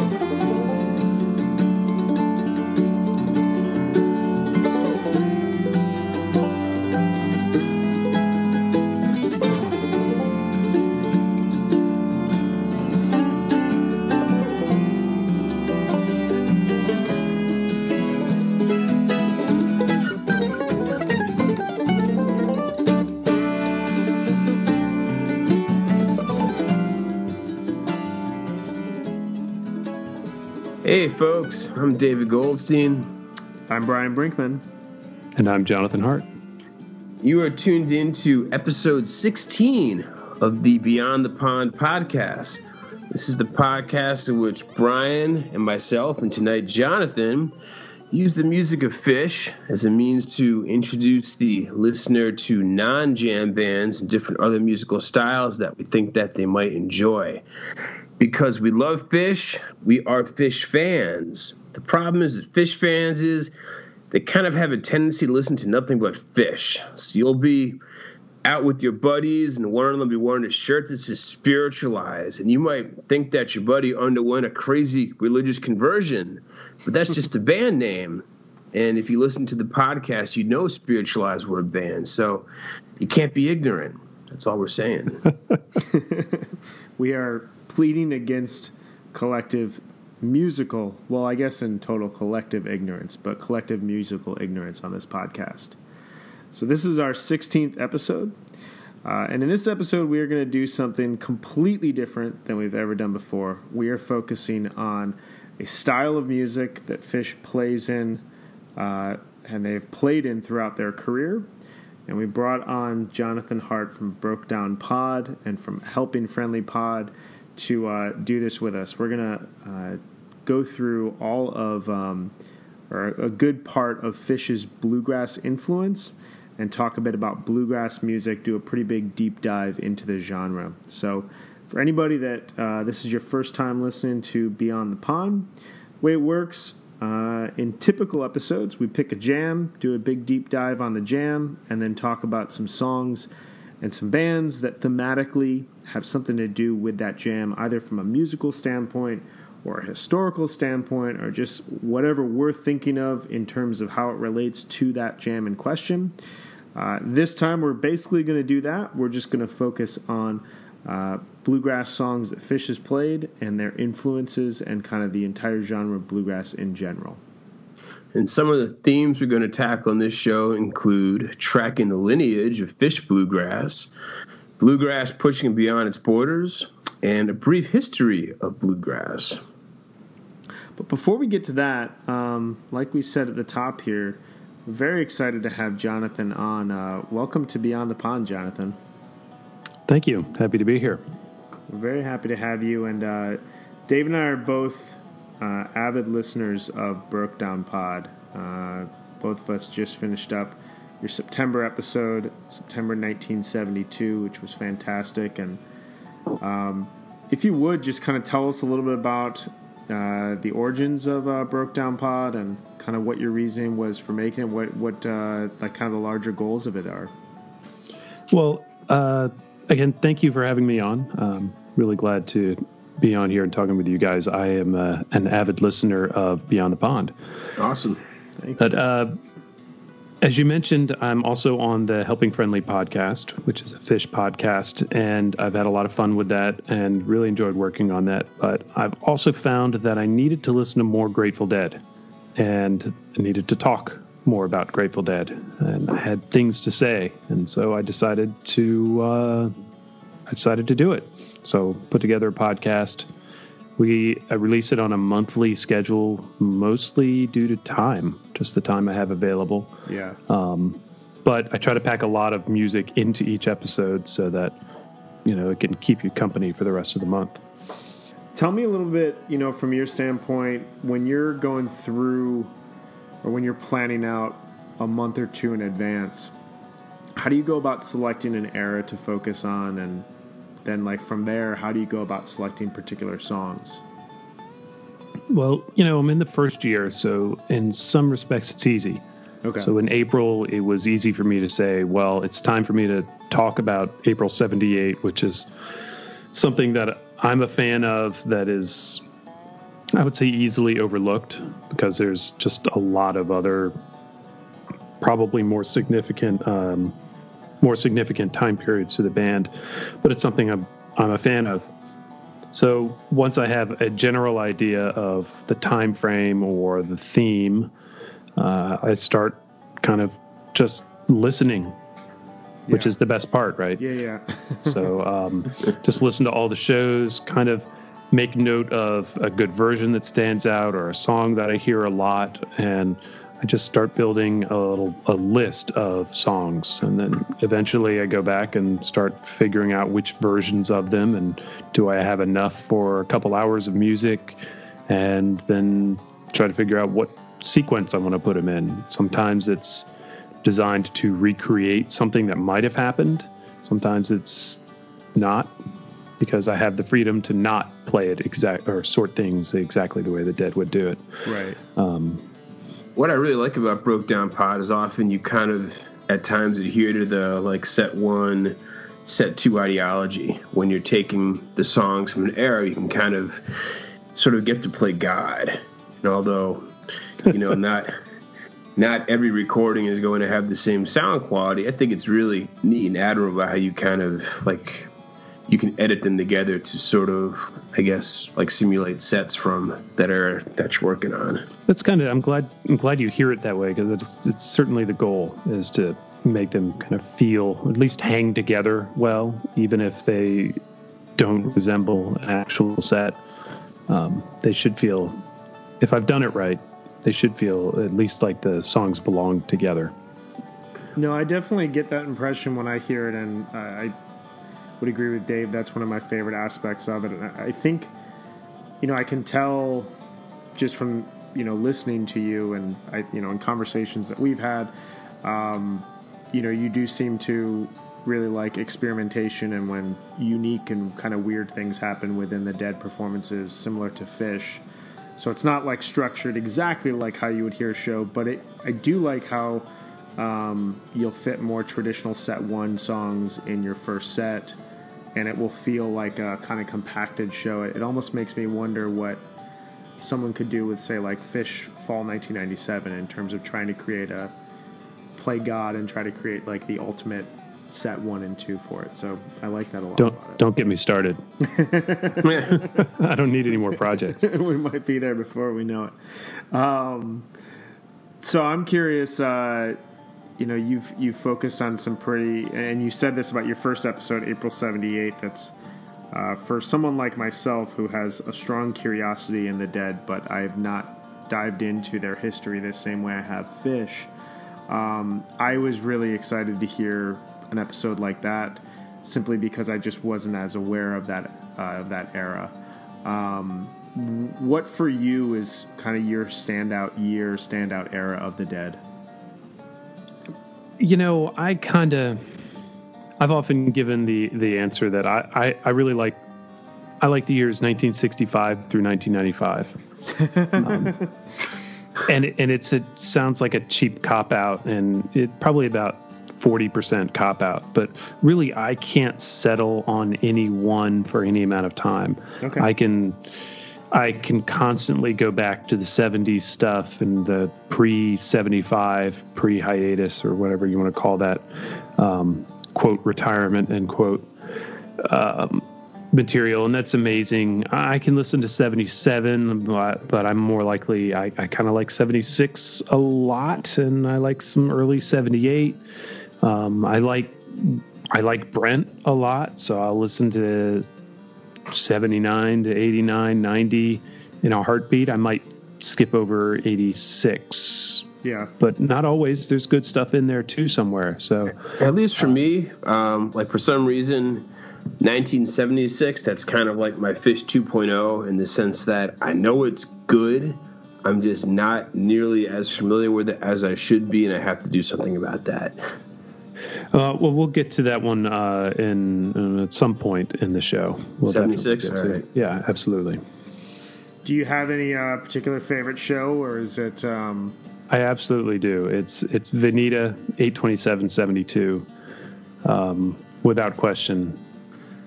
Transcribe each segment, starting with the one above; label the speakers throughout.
Speaker 1: Hey folks, I'm David Goldstein.
Speaker 2: I'm Brian Brinkman.
Speaker 3: And I'm Jonathan Hart.
Speaker 1: You are tuned into episode 16 of the Beyond the Pond podcast. This is the podcast in which Brian and myself, and tonight Jonathan, use the music of Phish as a means to introduce the listener to non-jam bands and different other musical styles that we think that they might enjoy. Because we love Phish, we are Phish fans. The problem is that Phish fans they kind of have a tendency to listen to nothing but Phish. So you'll be out with your buddies and one of them will be wearing a shirt that says Spiritualized. And you might think that your buddy underwent a crazy religious conversion, but that's just a band name. And if you listen to the podcast, you know Spiritualized were a band. So you can't be ignorant. That's all we're saying.
Speaker 2: We are pleading against collective musical, well, I guess in total collective ignorance, but collective musical ignorance on this podcast. So this is our 16th episode. And in this episode, we are going to do something completely different than we've ever done before. We are focusing on a style of music that Phish plays in, and they've played in throughout their career. And we brought on Jonathan Hart from Broke Down Pod and from Helping Friendly Pod to do this with us. We're going to go through all of, or a good part of Phish's bluegrass influence and talk a bit about bluegrass music, do a pretty big deep dive into the genre. So for anybody that this is your first time listening to Beyond the Pond, the way it works, in typical episodes, we pick a jam, do a big deep dive on the jam, and then talk about some songs and some bands that thematically have something to do with that jam, either from a musical standpoint or a historical standpoint or just whatever we're thinking of in terms of how it relates to that jam in question. This time we're basically going to do that. We're just going to focus on bluegrass songs that Phish has played and their influences and kind of the entire genre of bluegrass in general.
Speaker 1: And some of the themes we're going to tackle in this show include tracking the lineage of Phish bluegrass, bluegrass pushing beyond its borders, and a brief history of bluegrass.
Speaker 2: But before we get to that, like we said at the top here, we're very excited to have Jonathan on. Welcome to Beyond the Pond, Jonathan.
Speaker 3: Thank you. Happy to be here.
Speaker 2: We're very happy to have you. And Dave and I are both avid listeners of Broke Down Pod. Both of us just finished up your September episode, September 1972, which was fantastic. And if you would, just kind of tell us a little bit about the origins of Broke Down Pod and kind of what your reasoning was for making it, what like kind of the larger goals of it are.
Speaker 3: Well, again, thank you for having me on. Really glad to be on here and talking with you guys. I am an avid listener of Beyond the Pond.
Speaker 1: Awesome.
Speaker 2: Thank you.
Speaker 3: But as you mentioned, I'm also on the Helping Friendly podcast, which is a Phish podcast, and I've had a lot of fun with that and really enjoyed working on that. But I've also found that I needed to listen to more Grateful Dead, and I needed to talk more about Grateful Dead, and I had things to say, and so I decided to do it. So put together a podcast. I release it on a monthly schedule, mostly due to time, just the time I have available.
Speaker 2: Yeah.
Speaker 3: But I try to pack a lot of music into each episode so that, it can keep you company for the rest of the month.
Speaker 2: Tell me a little bit, from your standpoint, when you're going through or when you're planning out a month or two in advance, how do you go about selecting an era to focus on? And then, from there, how do you go about selecting particular songs?
Speaker 3: Well, I'm in the first year, so in some respects it's easy.
Speaker 2: Okay.
Speaker 3: So in April, it was easy for me to say, well, it's time for me to talk about April 78, which is something that I'm a fan of that is I would say easily overlooked because there's just a lot of other probably more significant time periods to the band, but it's something I'm a fan of. So once I have a general idea of the time frame or the theme, I start kind of just listening, which is the best part, right?
Speaker 2: Yeah.
Speaker 3: So just listen to all the shows, kind of make note of a good version that stands out or a song that I hear a lot, and I just start building a list of songs, and then eventually I go back and start figuring out which versions of them, and do I have enough for a couple hours of music, and then try to figure out what sequence I want to put them in. Sometimes it's designed to recreate something that might have happened. Sometimes it's not, because I have the freedom to not play it or sort things exactly the way the Dead would do it.
Speaker 2: Right.
Speaker 1: What I really like about Broke Down Pod is often you kind of at times adhere to the like set 1, set 2 ideology. When you're taking the songs from an era, you can kind of sort of get to play God. And although, not every recording is going to have the same sound quality, I think it's really neat and admirable how you kind of like you can edit them together to sort of, I guess, like simulate sets from that era that you're working on.
Speaker 3: That's kind of, I'm glad you hear it that way, because it's certainly the goal is to make them kind of feel, at least hang together well, even if they don't resemble an actual set. They should feel, if I've done it right, they should feel at least like the songs belong together.
Speaker 2: No, I definitely get that impression when I hear it, and I would agree with Dave. That's one of my favorite aspects of it. And I think, I can tell just from, listening to you and in conversations that we've had, you do seem to really like experimentation, and when unique and kind of weird things happen within the Dead performances, similar to Fish. So it's not like structured exactly like how you would hear a show, but I do like how you'll fit more traditional set 1 songs in your first set, and it will feel like a kind of compacted show. It almost makes me wonder what someone could do with, say, like Fish Fall 1997 in terms of trying to play God and try to create like the ultimate set 1 and 2 for it. So I like that a lot.
Speaker 3: Don't get me started. I don't need any more projects.
Speaker 2: We might be there before we know it. So I'm curious, you've focused on some pretty, and you said this about your first episode, April 78. That's for someone like myself who has a strong curiosity in the Dead, but I have not dived into their history the same way I have Fish. I was really excited to hear an episode like that, simply because I just wasn't as aware of that era. What for you is kind of your standout era of the Dead?
Speaker 3: I've often given the answer that I really like. I like the years 1965 through 1995. And it sounds like a cheap cop-out, and it probably about 40% cop-out. But really, I can't settle on any one for any amount of time.
Speaker 2: Okay.
Speaker 3: I can constantly go back to the 70s stuff and the pre-75, pre-hiatus, or whatever you want to call that, quote, retirement, end quote, material, and that's amazing. I can listen to 77, but I'm more likely, I kind of like 76 a lot, and I like some early 78. I like Brent a lot, so I'll listen to 79 to 89, 90 in a heartbeat. I might skip over 86.
Speaker 2: Yeah.
Speaker 3: But not always. There's good stuff in there too somewhere. So
Speaker 1: at least for me, like for some reason, 1976, that's kind of like my Fish 2.0 in the sense that I know it's good. I'm just not nearly as familiar with it as I should be, and I have to do something about that.
Speaker 3: Well, we'll get to that one at some point in the show.
Speaker 1: 76? All right.
Speaker 3: Yeah, absolutely.
Speaker 2: Do you have any particular favorite show, or is it...
Speaker 3: I absolutely do. It's Veneta 82772, without question.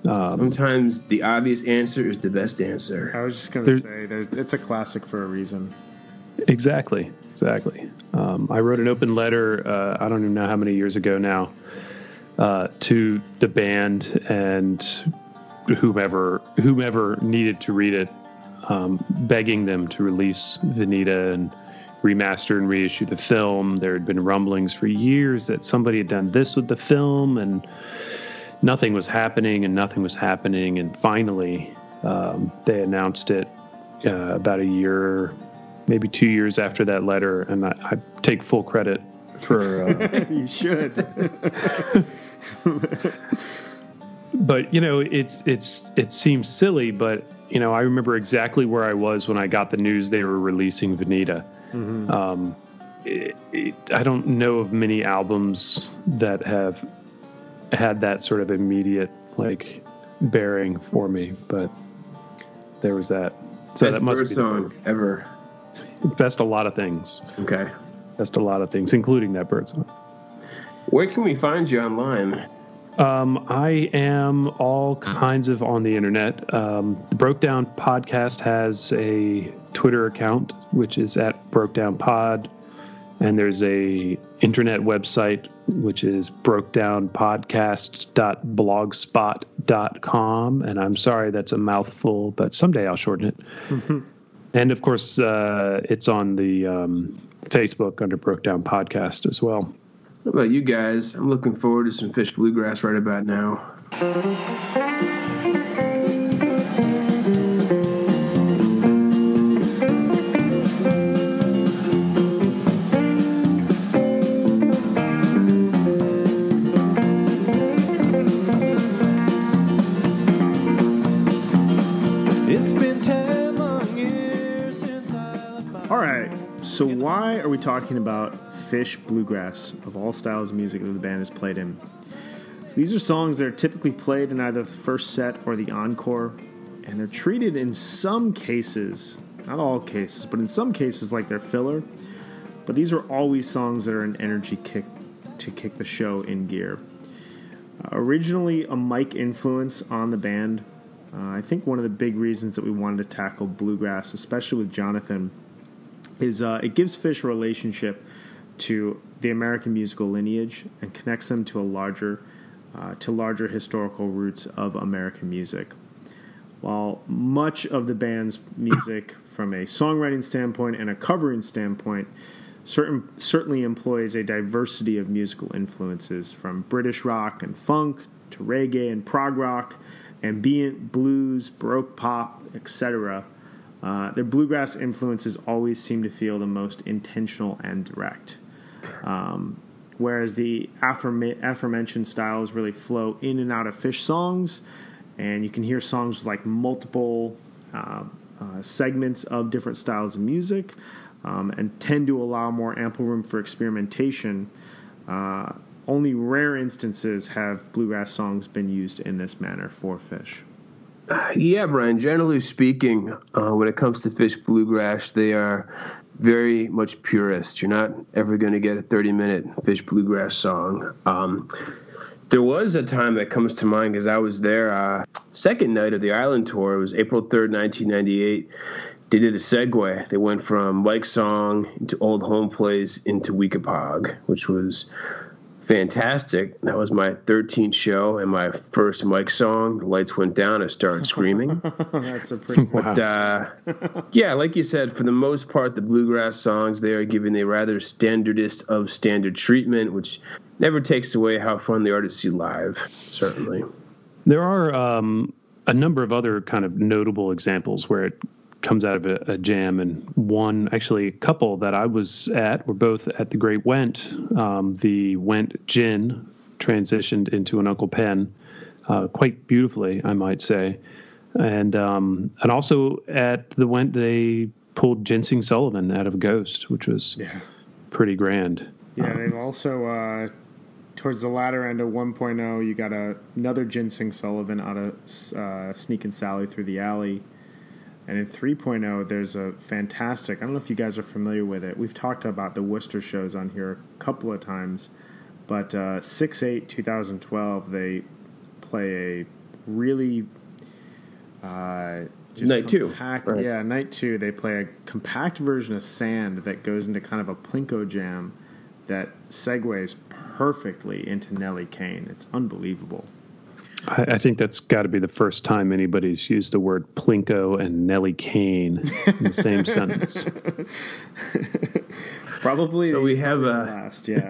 Speaker 1: Sometimes the obvious answer is the best answer.
Speaker 2: I was just going to say, it's a classic for a reason.
Speaker 3: Exactly. I wrote an open letter, I don't even know how many years ago now, to the band and whomever needed to read it, begging them to release Veneta and remaster and reissue the film. There had been rumblings for years that somebody had done this with the film, and nothing was happening. And finally, they announced it about a year, maybe 2 years after that letter. And I take full credit for...
Speaker 2: You should.
Speaker 3: But, it seems silly, but, I remember exactly where I was when I got the news they were releasing Veneta. Mm-hmm. I don't know of many albums that have had that sort of immediate, bearing for me, but there was that. So
Speaker 1: best
Speaker 3: that must
Speaker 1: bird
Speaker 3: be
Speaker 1: song ever.
Speaker 3: Best a lot of things.
Speaker 1: Okay.
Speaker 3: Best a lot of things, including that bird song.
Speaker 1: Where can we find you online?
Speaker 3: I am all kinds of on the internet. The Broke Down Podcast has a Twitter account, which is at Broke Down Pod, and there's a internet website, which is brokedownpodcast.blogspot.com. And I'm sorry, that's a mouthful, but someday I'll shorten it. Mm-hmm. And of course, it's on the Facebook under Broke Down Podcast as well.
Speaker 1: What about you guys? I'm looking forward to some Fish Bluegrass right about now.
Speaker 2: So why are we talking about Fish Bluegrass, of all styles of music that the band has played in? So these are songs that are typically played in either the first set or the encore, and they're treated in some cases, not all cases, but in some cases like they're filler. But these are always songs that are an energy kick to kick the show in gear. Originally a Mike influence on the band, I think one of the big reasons that we wanted to tackle bluegrass, especially with Jonathan, is it gives Fish a relationship to the American musical lineage and connects them to larger historical roots of American music. While much of the band's music, from a songwriting standpoint and a covering standpoint, certainly employs a diversity of musical influences, from British rock and funk to reggae and prog rock, ambient blues, baroque pop, etc., their bluegrass influences always seem to feel the most intentional and direct. Whereas the aforementioned styles really flow in and out of Fish songs, and you can hear songs with like multiple segments of different styles of music, and tend to allow more ample room for experimentation. Only rare instances have bluegrass songs been used in this manner for Fish.
Speaker 1: Yeah, Brian, generally speaking, when it comes to Fish Bluegrass, they are very much purist. You're not ever going to get a 30-minute Fish Bluegrass song. There was a time that comes to mind because I was there second night of the Island Tour. It was April 3rd, 1998. They did a segue. They went from Mike's song into Old Home Place into Weekapaug, which was fantastic. That was my 13th show and my first Mike song. The lights went down. I started screaming.
Speaker 2: That's a pretty
Speaker 1: But, yeah, like you said, for the most part, the bluegrass songs, they are giving a rather standardist of standard treatment, which never takes away how fun the artists see live, certainly.
Speaker 3: There are a number of other kind of notable examples where it comes out of a jam, and a couple that I was at were both at the Great Went. The Went Gin transitioned into an Uncle Pen quite beautifully, I might say, and also at the Went they pulled Ginseng Sullivan out of Ghost, which was pretty grand.
Speaker 2: Yeah, they've also towards the latter end of 1.0, you got another Ginseng Sullivan out of Sneakin' Sally Through the Alley. And in 3.0, there's a fantastic, I don't know if you guys are familiar with it. We've talked about the Worcester shows on here a couple of times. But 6/8/2012, they play a really just
Speaker 1: Night
Speaker 2: compact.
Speaker 1: 2. Right.
Speaker 2: Yeah, Night 2. They play a compact version of Sand that goes into kind of a plinko jam that segues perfectly into Nelly Kane. It's unbelievable.
Speaker 3: I think that's got to be the first time anybody's used the word Plinko and Nelly Kane in the same sentence.
Speaker 2: Probably.
Speaker 1: So we have
Speaker 2: last, yeah.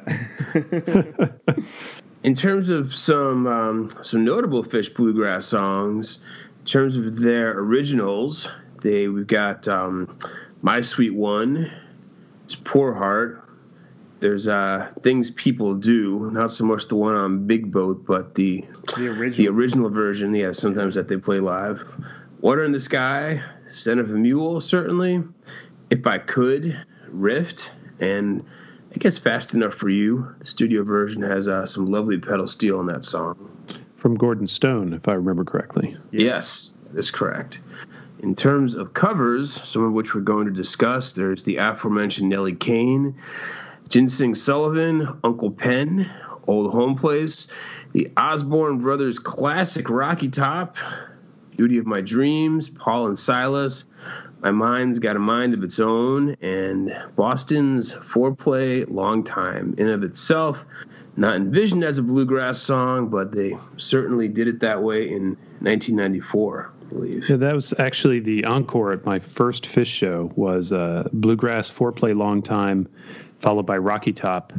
Speaker 1: In terms of some notable Phish bluegrass songs, in terms of their originals, we've got My Sweet One, it's Poor Heart. There's Things People Do, not so much the one on Big Boat, but the original version, yeah, sometimes that they play live. Water in the Sky, Scent of a Mule, certainly. If I Could, Rift, and It Gets Fast Enough for You. The studio version has some lovely pedal steel in that song.
Speaker 3: From Gordon Stone, if I remember correctly.
Speaker 1: Yes, that is correct. In terms of covers, some of which we're going to discuss, there's the aforementioned Nelly Kane, Ginseng Sullivan, Uncle Pen, Old Home Place, the Osborne Brothers classic Rocky Top, Duty of My Dreams, Paul and Silas, My Mind's Got a Mind of Its Own, and Boston's Foreplay Long Time. In of itself, not envisioned as a bluegrass song, but they certainly did it that way in 1994, I believe.
Speaker 3: Yeah, that was actually the encore at my first Phish show, was Bluegrass Foreplay Long Time, followed by Rocky Top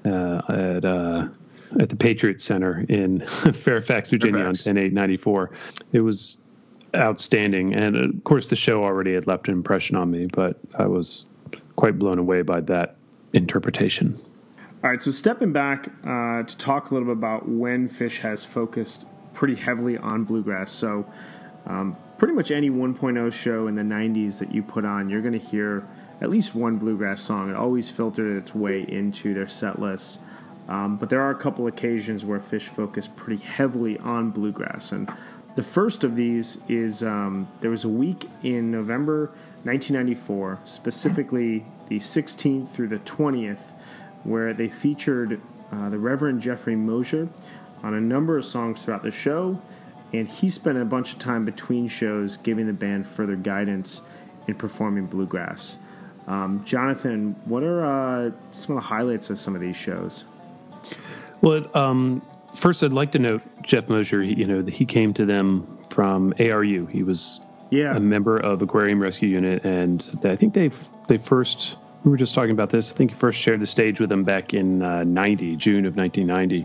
Speaker 3: at the Patriot Center in Fairfax, Virginia on 10/8/94. It was outstanding. And, of course, the show already had left an impression on me, but I was quite blown away by that interpretation.
Speaker 2: All right, so stepping back to talk a little bit about when Phish has focused pretty heavily on bluegrass. So pretty much any 1.0 show in the 90s that you put on, you're going to hear at least one bluegrass song. It always filtered its way into their set list. But there are a couple occasions where Phish focused pretty heavily on bluegrass. And the first of these is there was a week in November 1994, specifically the 16th through the 20th, where they featured the Reverend Jeffrey Mosier on a number of songs throughout the show, and he spent a bunch of time between shows giving the band further guidance in performing bluegrass. Jonathan, what are some of the highlights of some of these shows?
Speaker 3: Well, first I'd like to note Jeff Mosier. He came to them from ARU. He was a member of Aquarium Rescue Unit, and I think they first. We were just talking about this. I think he first shared the stage with them back in June of 1990.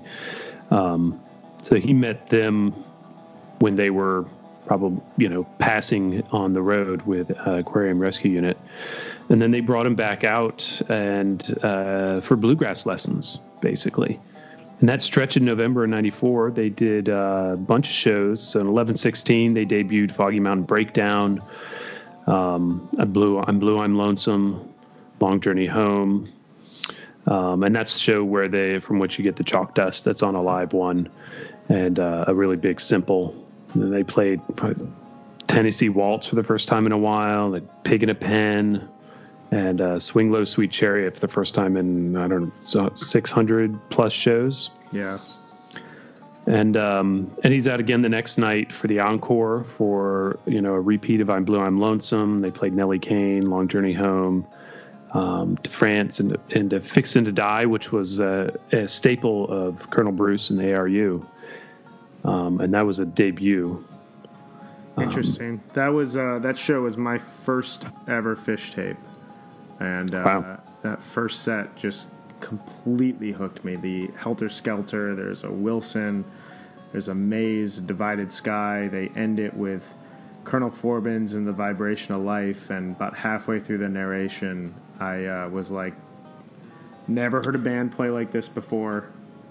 Speaker 3: So he met them when they were probably, passing on the road with Aquarium Rescue Unit. And then they brought him back out and for bluegrass lessons, basically. And that stretch in November of 94, they did a bunch of shows. So in 11/16, they debuted Foggy Mountain Breakdown, I'm Blue, I'm Lonesome, Long Journey Home. And that's the show from which you get the Chalk Dust. That's on a live one, and a really big Simple. And they played Tennessee Waltz for the first time in a while, like Pig in a Pen, and Swing Low Sweet Chariot for the first time in 600 plus shows.
Speaker 2: Yeah.
Speaker 3: And he's out again the next night for the encore for a repeat of I'm Blue, I'm Lonesome. They played Nelly Kane, Long Journey Home, to France, and to Fix and to Die, which was a staple of Colonel Bruce and the ARU, and that was a debut.
Speaker 2: Interesting. That show was my first ever Phish tape, and
Speaker 3: wow.
Speaker 2: That first set just completely hooked me. The Helter Skelter, there's a Wilson, there's a Maze, a Divided Sky. They end it with Colonel Forbins and the Vibration of Life, and about halfway through the narration, I was like, never heard a band play like this before.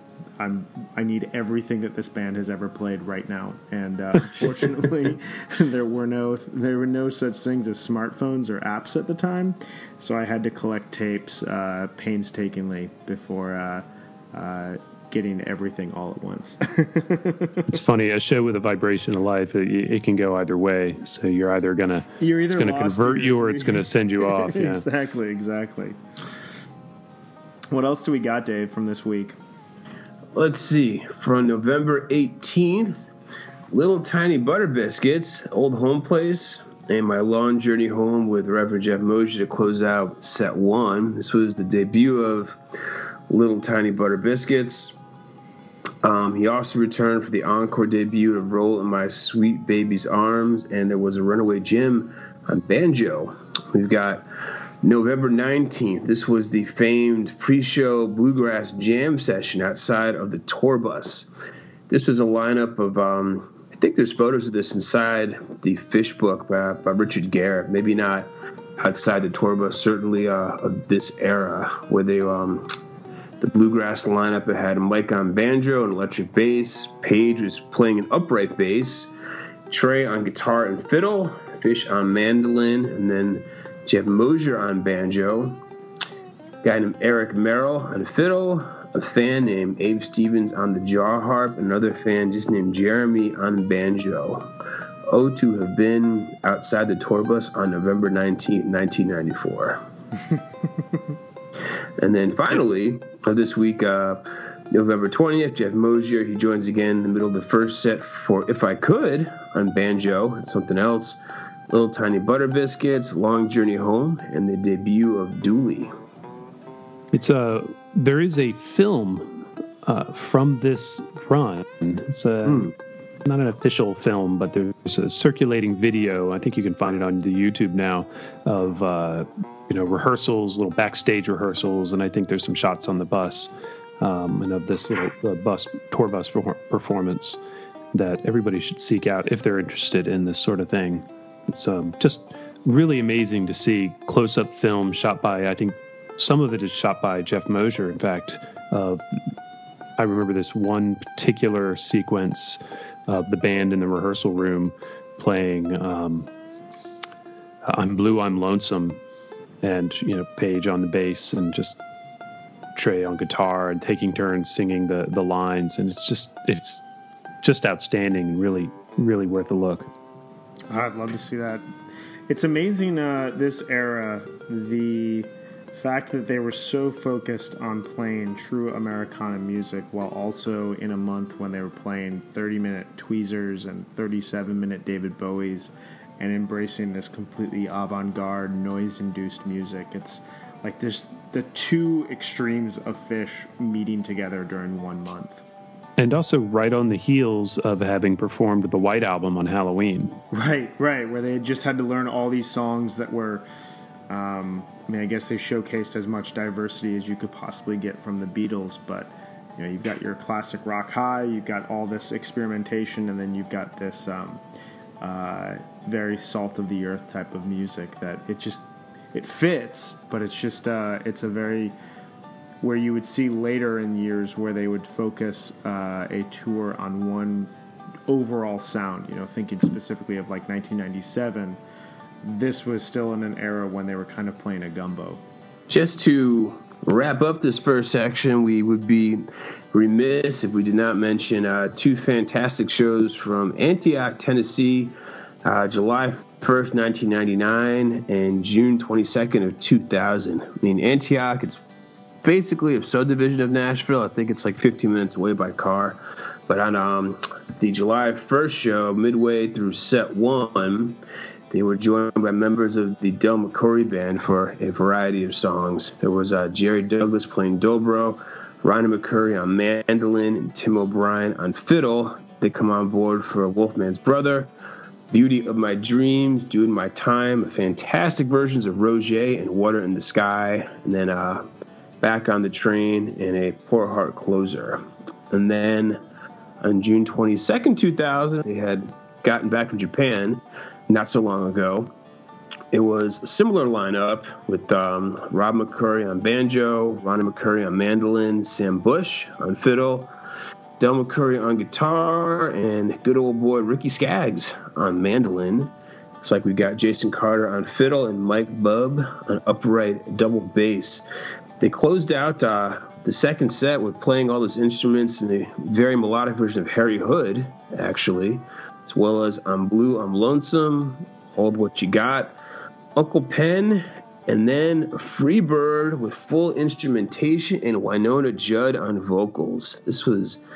Speaker 2: I need everything that this band has ever played right now. And unfortunately, there were no such things as smartphones or apps at the time, so I had to collect tapes painstakingly before getting everything all at once.
Speaker 3: It's funny, a show with a vibration of life, it can go either way. So you're either going to convert you or it's going to send you off. Yeah.
Speaker 2: Exactly. What else do we got, Dave, from this week?
Speaker 1: Let's see. From November 18th, Little Tiny Butter Biscuits, Old Home Place, and My Long Journey Home with Reverend Jeff Mosier to close out set one. This was the debut of Little Tiny Butter Biscuits. He also returned for the encore debut of Roll in My Sweet Baby's Arms, and there was a Runaway Jim on banjo. We've got November 19th. This was the famed pre-show Bluegrass Jam session outside of the tour bus. This was a lineup of, I think there's photos of this inside the Fish book by Richard Garrett. Maybe not outside the tour bus, certainly of this era where they the bluegrass lineup. It had Mike on banjo and electric bass. Page was playing an upright bass. Trey on guitar and fiddle. Fish on mandolin. And then Jeff Mosier on banjo. A guy named Eric Merrill on fiddle. A fan named Abe Stevens on the jar harp. Another fan just named Jeremy on banjo. Oh, to have been outside the tour bus on November 19th, 1994. And then finally, this week, November 20th, Jeff Mosier, he joins again in the middle of the first set for If I Could on banjo and something else. Little Tiny Butter Biscuits, Long Journey Home, and the debut of Dooley.
Speaker 3: There is a film from this run. It's not an official film, but there's a circulating video. I think you can find it on the YouTube now of rehearsals, little backstage rehearsals, and I think there's some shots on the bus and of this little tour bus performance that everybody should seek out if they're interested in this sort of thing. It's just really amazing to see close-up film shot by, I think some of it is shot by Jeff Mosier. In fact, I remember this one particular sequence of the band in the rehearsal room playing I'm Blue, I'm Lonesome, and Page on the bass and just Trey on guitar and taking turns singing the lines, and it's just outstanding and really, really worth a look.
Speaker 2: I'd love to see that. It's amazing, this era, the fact that they were so focused on playing true Americana music while also in a month when they were playing 30-minute Tweezers and 37-minute David Bowies and embracing this completely avant-garde, noise-induced music. It's like there's the two extremes of Fish meeting together during 1 month.
Speaker 3: And also right on the heels of having performed the White Album on Halloween.
Speaker 2: Right, where they just had to learn all these songs that were, I guess they showcased as much diversity as you could possibly get from the Beatles, but you've got your classic rock high, you've got all this experimentation, and then you've got this very salt of the earth type of music that it fits, but it's just it's a very, where you would see later in years where they would focus a tour on one overall sound, thinking specifically of like 1997. This was still in an era when they were kind of playing a gumbo.
Speaker 1: Just to wrap up this first section, we would be remiss if we did not mention two fantastic shows from Antioch, Tennessee, July 1st, 1999 and June 22nd of 2000. Antioch, it's basically a subdivision of Nashville. I think it's like 15 minutes away by car. But on the July 1st show, midway through set one, they were joined by members of the Del McCoury Band for a variety of songs. There was Jerry Douglas playing dobro, Ronnie McCoury on mandolin, and Tim O'Brien on fiddle. They come on board for Wolfman's Brother, Beauty of My Dreams, Doing My Time, fantastic versions of Roger and Water in the Sky, and then Back on the Train and a Poor Heart Closer. And then on June 22nd, 2000, they had gotten back from Japan not so long ago. It was a similar lineup with Rob McCoury on banjo, Ronnie McCoury on mandolin, Sam Bush on fiddle, Del McCoury on guitar, and good old boy Ricky Skaggs on mandolin. It's like we got Jason Carter on fiddle and Mike Bubb on upright double bass. They closed out the second set with playing all those instruments in a very melodic version of Harry Hood, actually, as well as I'm Blue, I'm Lonesome, Hold What You Got, Uncle Pen, and then Freebird with full instrumentation and Winona Judd on vocals. This was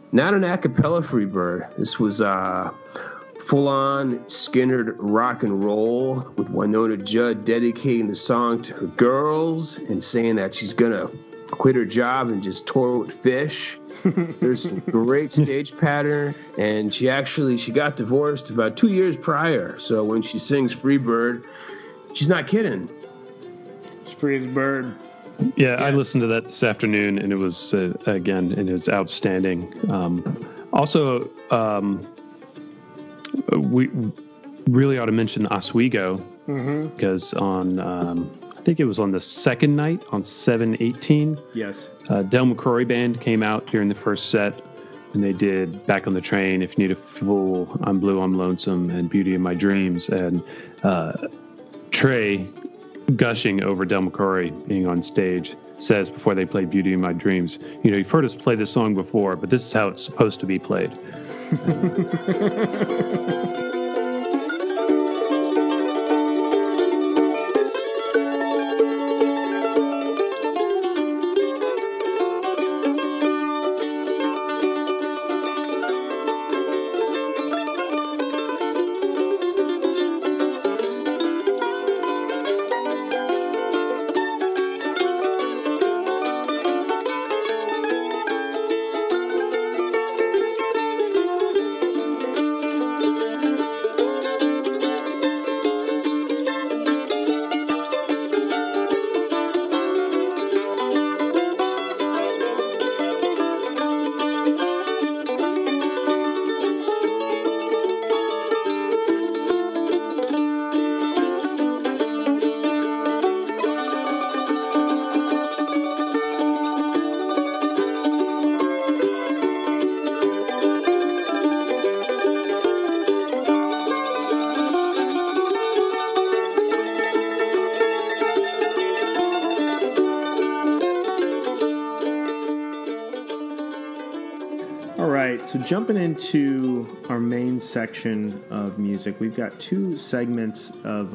Speaker 1: not an a cappella Freebird. This was full-on Skynyrd rock and roll, with Wynonna Judd dedicating the song to her girls and saying that she's going to quit her job and just tour with Fish. There's some great stage pattern, and she got divorced about 2 years prior. So when she sings Freebird, she's not kidding.
Speaker 2: It's free as a bird.
Speaker 3: Yeah, yes. I listened to that this afternoon, and it was, again, it was outstanding. We really ought to mention Oswego, because on, I think it was on the second night, on 7/18.
Speaker 2: Yes.
Speaker 3: Del McCrory Band came out during the first set, and they did Back on the Train, If You Need a Fool, I'm Blue, I'm Lonesome, and Beauty of My Dreams. And Trey, gushing over Del McCrory being on stage, says before they played Beauty of My Dreams, you've heard us play this song before, but this is how it's supposed to be played.
Speaker 2: So jumping into our main section of music, we've got two segments of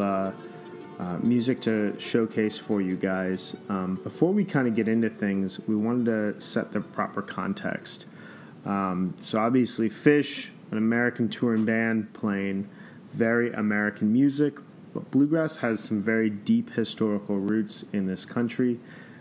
Speaker 2: music to showcase for you guys. Before we kind of get into things, we wanted to set the proper context. So obviously Fish, an American touring band playing very American music, but bluegrass has some very deep historical roots in this country,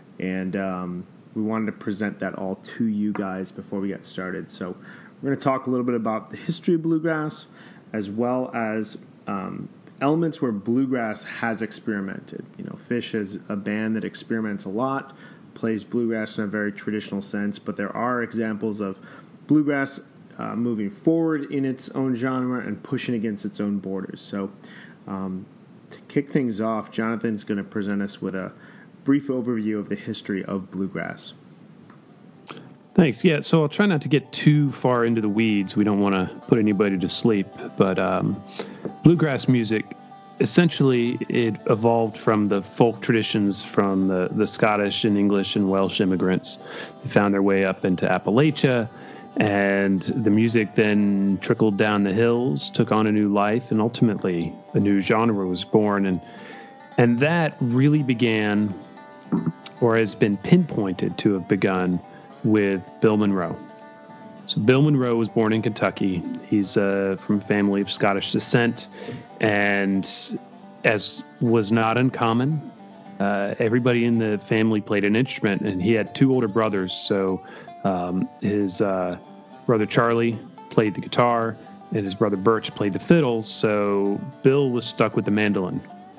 Speaker 2: and we wanted to present that all to you guys before we get started. So we're going to talk a little bit about the history of bluegrass, as well as elements where bluegrass has experimented. Fish is a band that experiments a lot, plays bluegrass in a very traditional sense, but there are examples of bluegrass moving forward in its own genre and pushing against its own borders. So to kick things off, Jonathan's going to present us with a brief overview of the history of bluegrass.
Speaker 3: Thanks. Yeah, so I'll try not to get too far into the weeds. We don't want to put anybody to sleep. But bluegrass music, essentially, it evolved from the folk traditions from the Scottish and English and Welsh immigrants. They found their way up into Appalachia, and the music then trickled down the hills, took on a new life, and ultimately a new genre was born. And that really began, or has been pinpointed to have begun, with Bill Monroe. So Bill Monroe was born in Kentucky. He's from a family of Scottish descent, and as was not uncommon, everybody in the family played an instrument, and he had two older brothers. So his brother Charlie played the guitar, and his brother Birch played the fiddle. So Bill was stuck with the mandolin.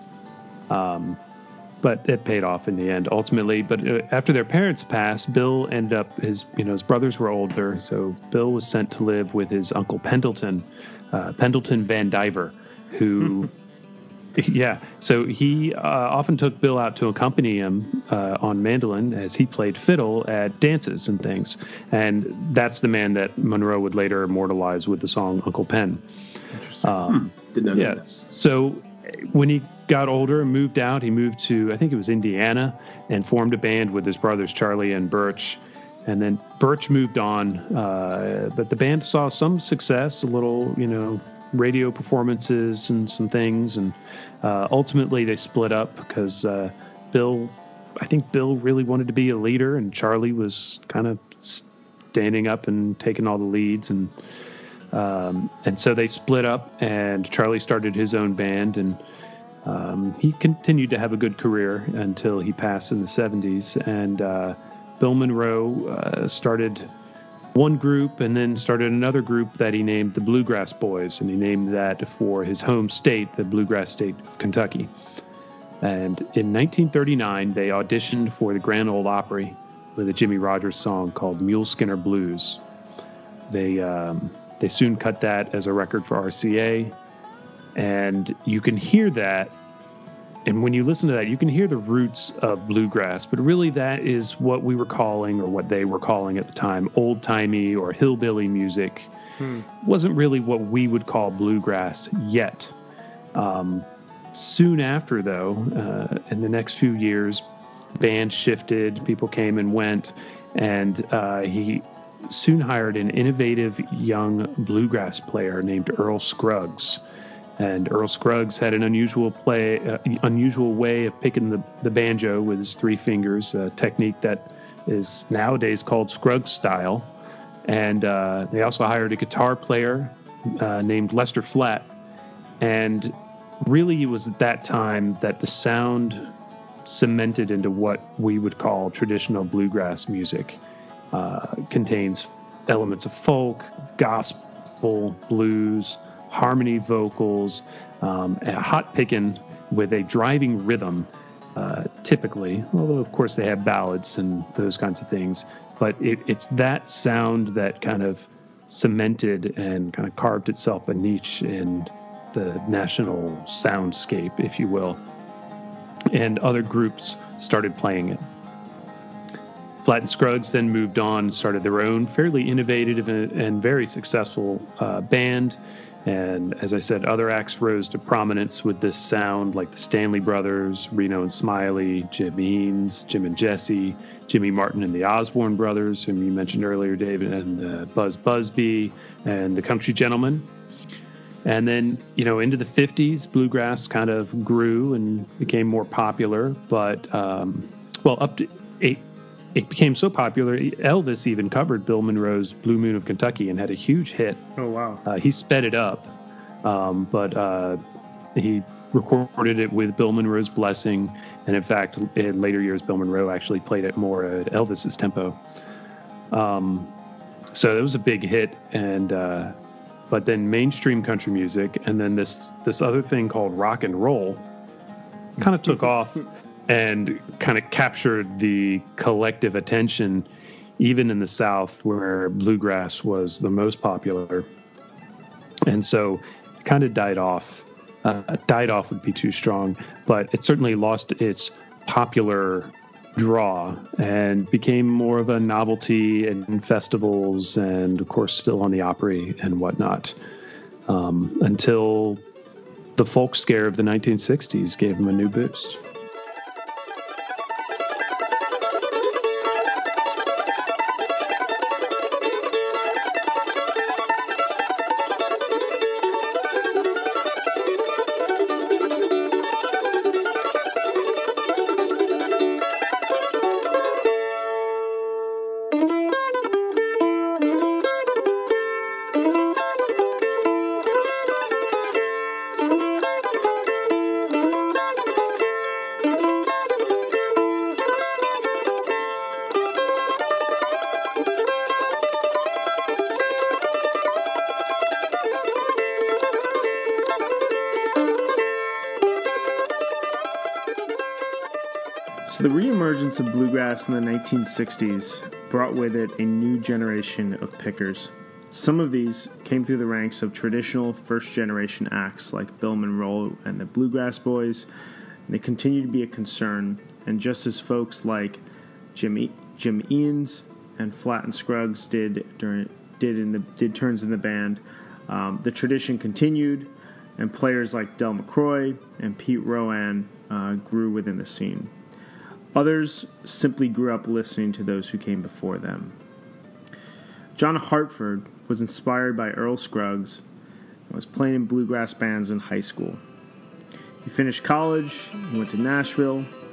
Speaker 3: But it paid off in the end, ultimately. But after their parents passed, Bill ended up, his brothers were older, so Bill was sent to live with his uncle Pendleton Van Diver, who, yeah, so he often took Bill out to accompany him on mandolin as he played fiddle at dances and things. And that's the man that Monroe would later immortalize with the song Uncle Pen.
Speaker 2: Interesting.
Speaker 1: Did not know
Speaker 3: yeah,
Speaker 1: that.
Speaker 3: So when he got older and moved out, he moved to, I think it was Indiana, and formed a band with his brothers Charlie and Birch. And then Birch moved on, but the band saw some success, a little, radio performances and some things. And ultimately they split up because I think Bill really wanted to be a leader, and Charlie was kind of standing up and taking all the leads, and so they split up, and Charlie started his own band, and he continued to have a good career until he passed in the 70s. And Bill Monroe started one group and then started another group that he named the Bluegrass Boys, and he named that for his home state, the Bluegrass state of Kentucky. And in 1939, they auditioned for the Grand Ole Opry with a Jimmy Rogers song called Mule Skinner Blues. They soon cut that as a record for RCA, and you can hear that. And when you listen to that, you can hear the roots of bluegrass, but really that is what we were calling, or what they were calling at the time, old-timey or hillbilly music. Wasn't really what we would call bluegrass yet. Soon after, though, in the next few years, band shifted, people came and went, and he soon hired an innovative young bluegrass player named Earl Scruggs. And Earl Scruggs had an unusual way of picking the banjo with his three fingers, a technique that is nowadays called Scruggs style. And they also hired a guitar player named Lester Flatt. And really, it was at that time that the sound cemented into what we would call traditional bluegrass music. Contains elements of folk, gospel, blues, harmony vocals, hot picking with a driving rhythm, typically, although of course they have ballads and those kinds of things. But it's that sound that kind of cemented and kind of carved itself a niche in the national soundscape, if you will. And other groups started playing it. Flatt and Scruggs then moved on and started their own fairly innovative and very successful band. And as I said, other acts rose to prominence with this sound, like the Stanley Brothers, Reno and Smiley, Jim Eanes, Jim and Jesse, Jimmy Martin and the Osborne Brothers, whom you mentioned earlier, David, and Buzz Busby, and the Country Gentlemen. And then, into the 50s, bluegrass kind of grew and became more popular. But, up to it became so popular, Elvis even covered Bill Monroe's Blue Moon of Kentucky and had a huge hit.
Speaker 2: Oh, wow.
Speaker 3: He sped it up, but he recorded it with Bill Monroe's blessing. And in fact, in later years, Bill Monroe actually played it more at Elvis's tempo. So it was a big hit. And but then mainstream country music, and then this other thing called rock and roll kind of took off and kind of captured the collective attention, even in the South, where bluegrass was the most popular. And so it kind of died off. Died off would be too strong, but it certainly lost its popular draw and became more of a novelty in festivals and, of course, still on the Opry and whatnot, until the folk scare of the 1960s gave them a new boost.
Speaker 2: So the reemergence of bluegrass in the 1960s brought with it a new generation of pickers. Some of these came through the ranks of traditional first-generation acts like Bill Monroe and the Bluegrass Boys, and they continue to be a concern. And just as folks like Jim Eanes and Flatt and Scruggs did turns in the band, the tradition continued, and players like Del McCroy and Pete Rowan grew within the scene. Others simply grew up listening to those who came before them. John Hartford was inspired by Earl Scruggs and was playing in bluegrass bands in high school. He finished college, he went to Nashville,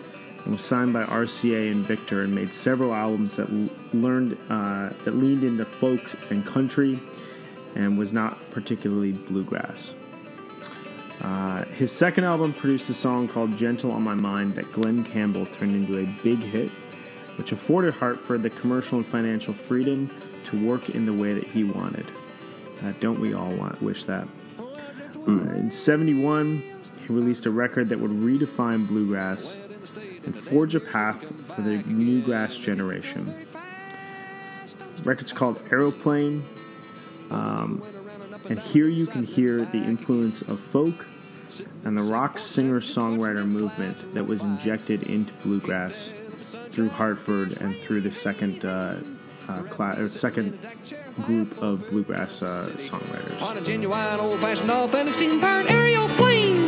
Speaker 2: and was signed by RCA and Victor, and made several albums that leaned into folk and country and was not particularly bluegrass. His second album produced a song called Gentle on My Mind that Glenn Campbell turned into a big hit, which afforded Hartford the commercial and financial freedom to work in the way that he wanted. Don't we all wish that? In 1971, he released a record that would redefine bluegrass and forge a path for the newgrass generation. The record's called Aeroplane, and here you can hear the influence of folk and the rock singer-songwriter movement that was injected into bluegrass through Hartford and through the second group of bluegrass songwriters.
Speaker 4: On a genuine, old-fashioned, authentic steam-powered aeroplane.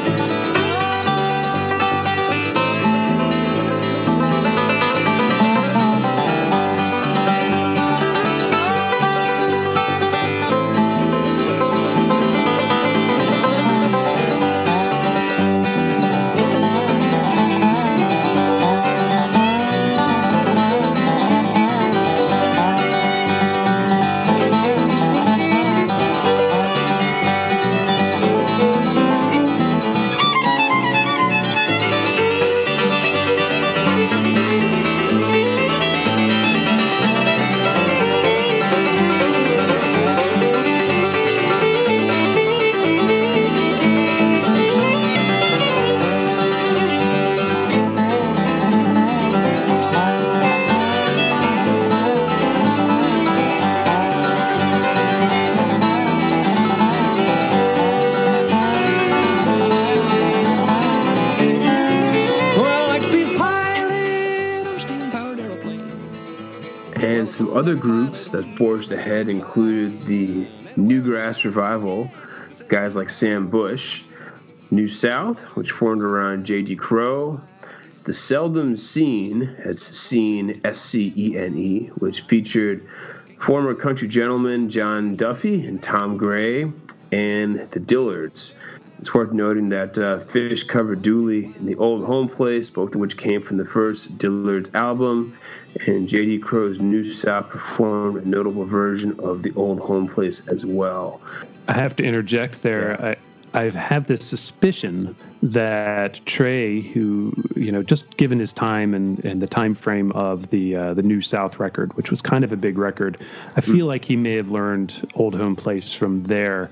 Speaker 1: And some other groups that forged ahead included the Newgrass Revival, guys like Sam Bush, New South, which formed around J.D. Crowe, the Seldom Scene, that's Scene, S-C-E-N-E, which featured former country gentlemen John Duffy and Tom Gray, and the Dillards. It's worth noting that Fish covered Dooley in The Old Home Place, both of which came from the first Dillards album, and J.D. Crowe's New South performed a notable version of The Old Home Place as well.
Speaker 3: I have to interject there.
Speaker 1: Yeah.
Speaker 3: I have this suspicion that Trey, who, just given his time and the time frame of the New South record, which was kind of a big record, I feel like he may have learned Old Home Place from there.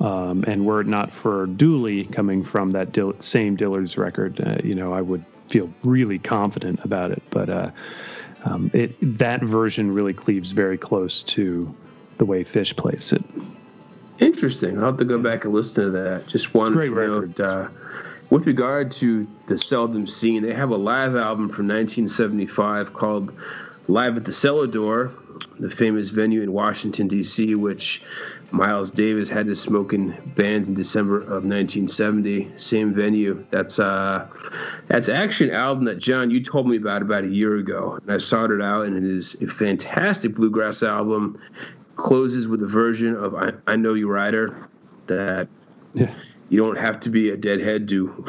Speaker 3: And were it not for Dooley coming from that same Dillards record, I would feel really confident about it. But that version really cleaves very close to the way Fish plays it.
Speaker 1: Interesting. I'll have to go back and listen to that. Just one note. With regard to the Seldom Scene, they have a live album from 1975 called Live at the Cellar Door, the famous venue in Washington, D.C., which Miles Davis had his smoking bands in December of 1970. Same venue. That's actually an album that, John, you told me about a year ago. And I sought it out, and it is a fantastic bluegrass album. Closes with a version of I Know You Rider that you don't have to be a deadhead to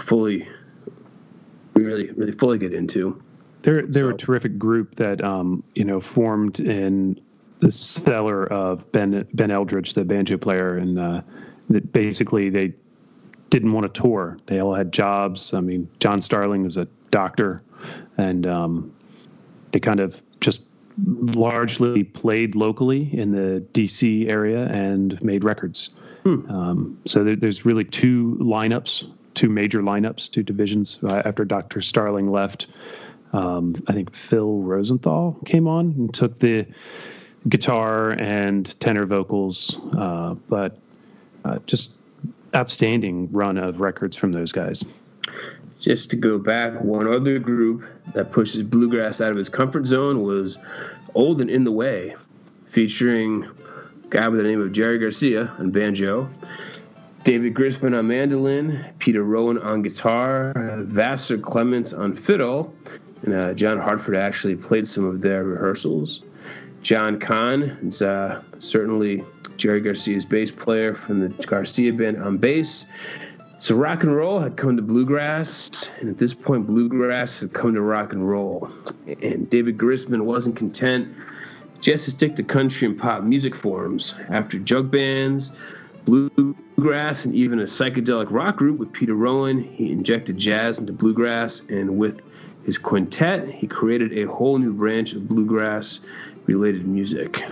Speaker 1: really fully get into.
Speaker 3: They're a terrific group that formed in the cellar of Ben Eldridge, the banjo player, and that basically they didn't want to tour. They all had jobs. I mean, John Starling was a doctor, and they kind of just largely played locally in the D.C. area and made records. So there's really two major lineups, two divisions. After Dr. Starling left, I think Phil Rosenthal came on and took the guitar and tenor vocals, but just outstanding run of records from those guys.
Speaker 1: Just to go back, one other group that pushes bluegrass out of its comfort zone was Old and In the Way, featuring a guy by the name of Jerry Garcia on banjo, David Grisman on mandolin, Peter Rowan on guitar, Vassar Clements on fiddle, and John Hartford actually played some of their rehearsals. John Kahn is certainly Jerry Garcia's bass player from the Garcia Band on bass. So rock and roll had come to bluegrass, and at this point, bluegrass had come to rock and roll. And David Grisman wasn't content just to stick to country and pop music forms. After jug bands, bluegrass, and even a psychedelic rock group with Peter Rowan, he injected jazz into bluegrass, and with his quintet, he created a whole new branch of bluegrass-related music.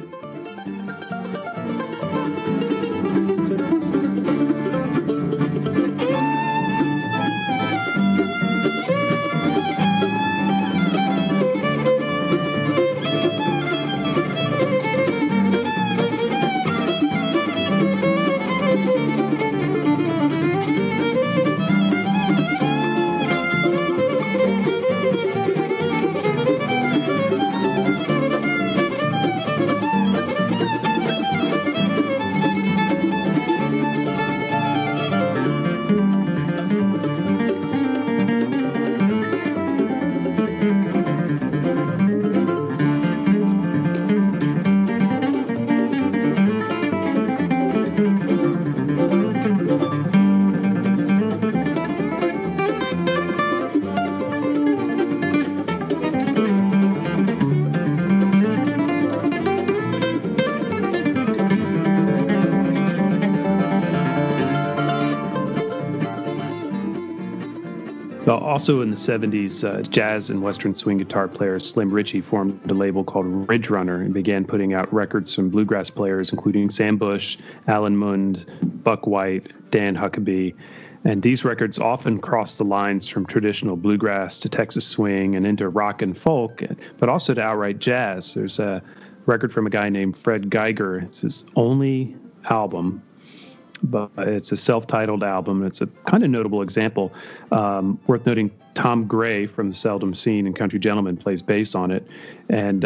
Speaker 3: Also in the 70s, jazz and western swing guitar player Slim Ritchie formed a label called Ridge Runner and began putting out records from bluegrass players, including Sam Bush, Alan Mund, Buck White, Dan Huckabee. And these records often cross the lines from traditional bluegrass to Texas swing and into rock and folk, but also to outright jazz. There's a record from a guy named Fred Geiger. It's his only album, but it's a self-titled album. It's a kind of notable example. Worth noting, Tom Gray from the Seldom Scene and Country Gentlemen plays bass on it. And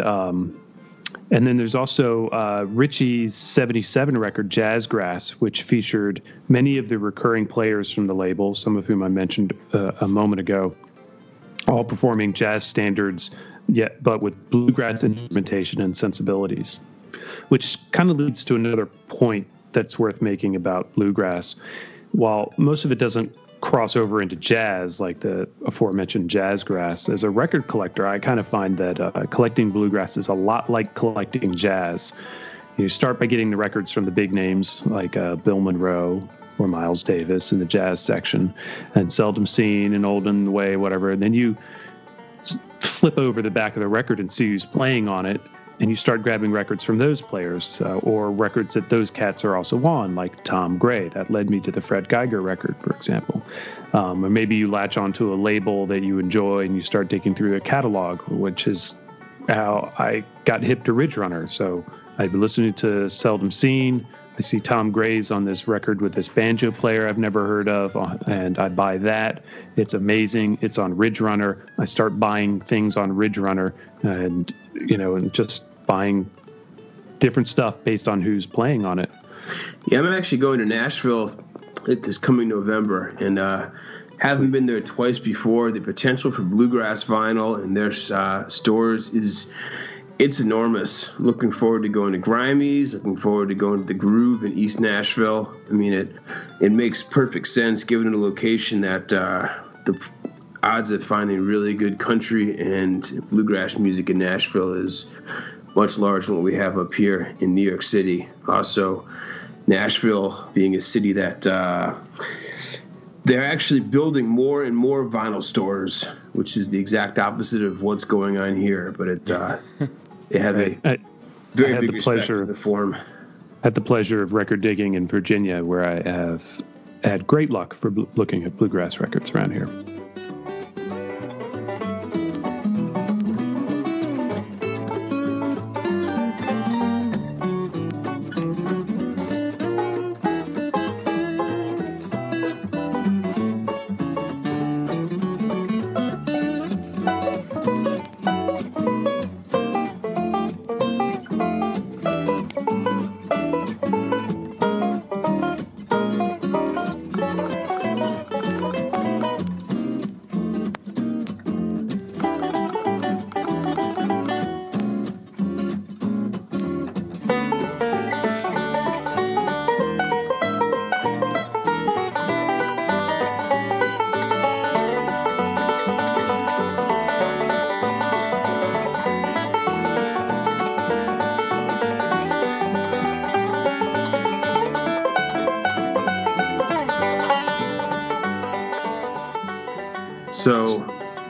Speaker 3: then there's also Ritchie's 77 record, Jazzgrass, which featured many of the recurring players from the label, some of whom I mentioned a moment ago, all performing jazz standards, but with bluegrass instrumentation and sensibilities, which kind of leads to another point that's worth making about bluegrass. While most of it doesn't cross over into jazz like the aforementioned Jazzgrass, as a record collector, I kind of find that collecting bluegrass is a lot like collecting jazz. You start by getting the records from the big names like Bill Monroe or Miles Davis in the jazz section, and Seldom Scene and Old and the Way, whatever. And then you flip over the back of the record and see who's playing on it, and you start grabbing records from those players or records that those cats are also on, like Tom Gray. That led me to the Fred Geiger record, for example. Or maybe you latch onto a label that you enjoy and you start digging through a catalog, which is how I got hip to Ridge Runner. So I've been listening to Seldom Scene. I see Tom Gray's on this record with this banjo player I've never heard of, and I buy that. It's amazing. It's on Ridge Runner. I start buying things on Ridge Runner and just buying different stuff based on who's playing on it.
Speaker 1: Yeah, I'm actually going to Nashville this coming November, and haven't been there twice before. The potential for bluegrass vinyl in their stores it's enormous. Looking forward to going to Grimey's, looking forward to going to the Groove in East Nashville. I mean, it makes perfect sense given the location that the odds of finding really good country and bluegrass music in Nashville is much larger than what we have up here in New York City. Also, Nashville being a city that they're actually building more and more vinyl stores, which is the exact opposite of what's going on here. But they have a very big respect for the form.
Speaker 3: I had the pleasure of record digging in Virginia, where I have had great luck for looking at bluegrass records around here.
Speaker 1: So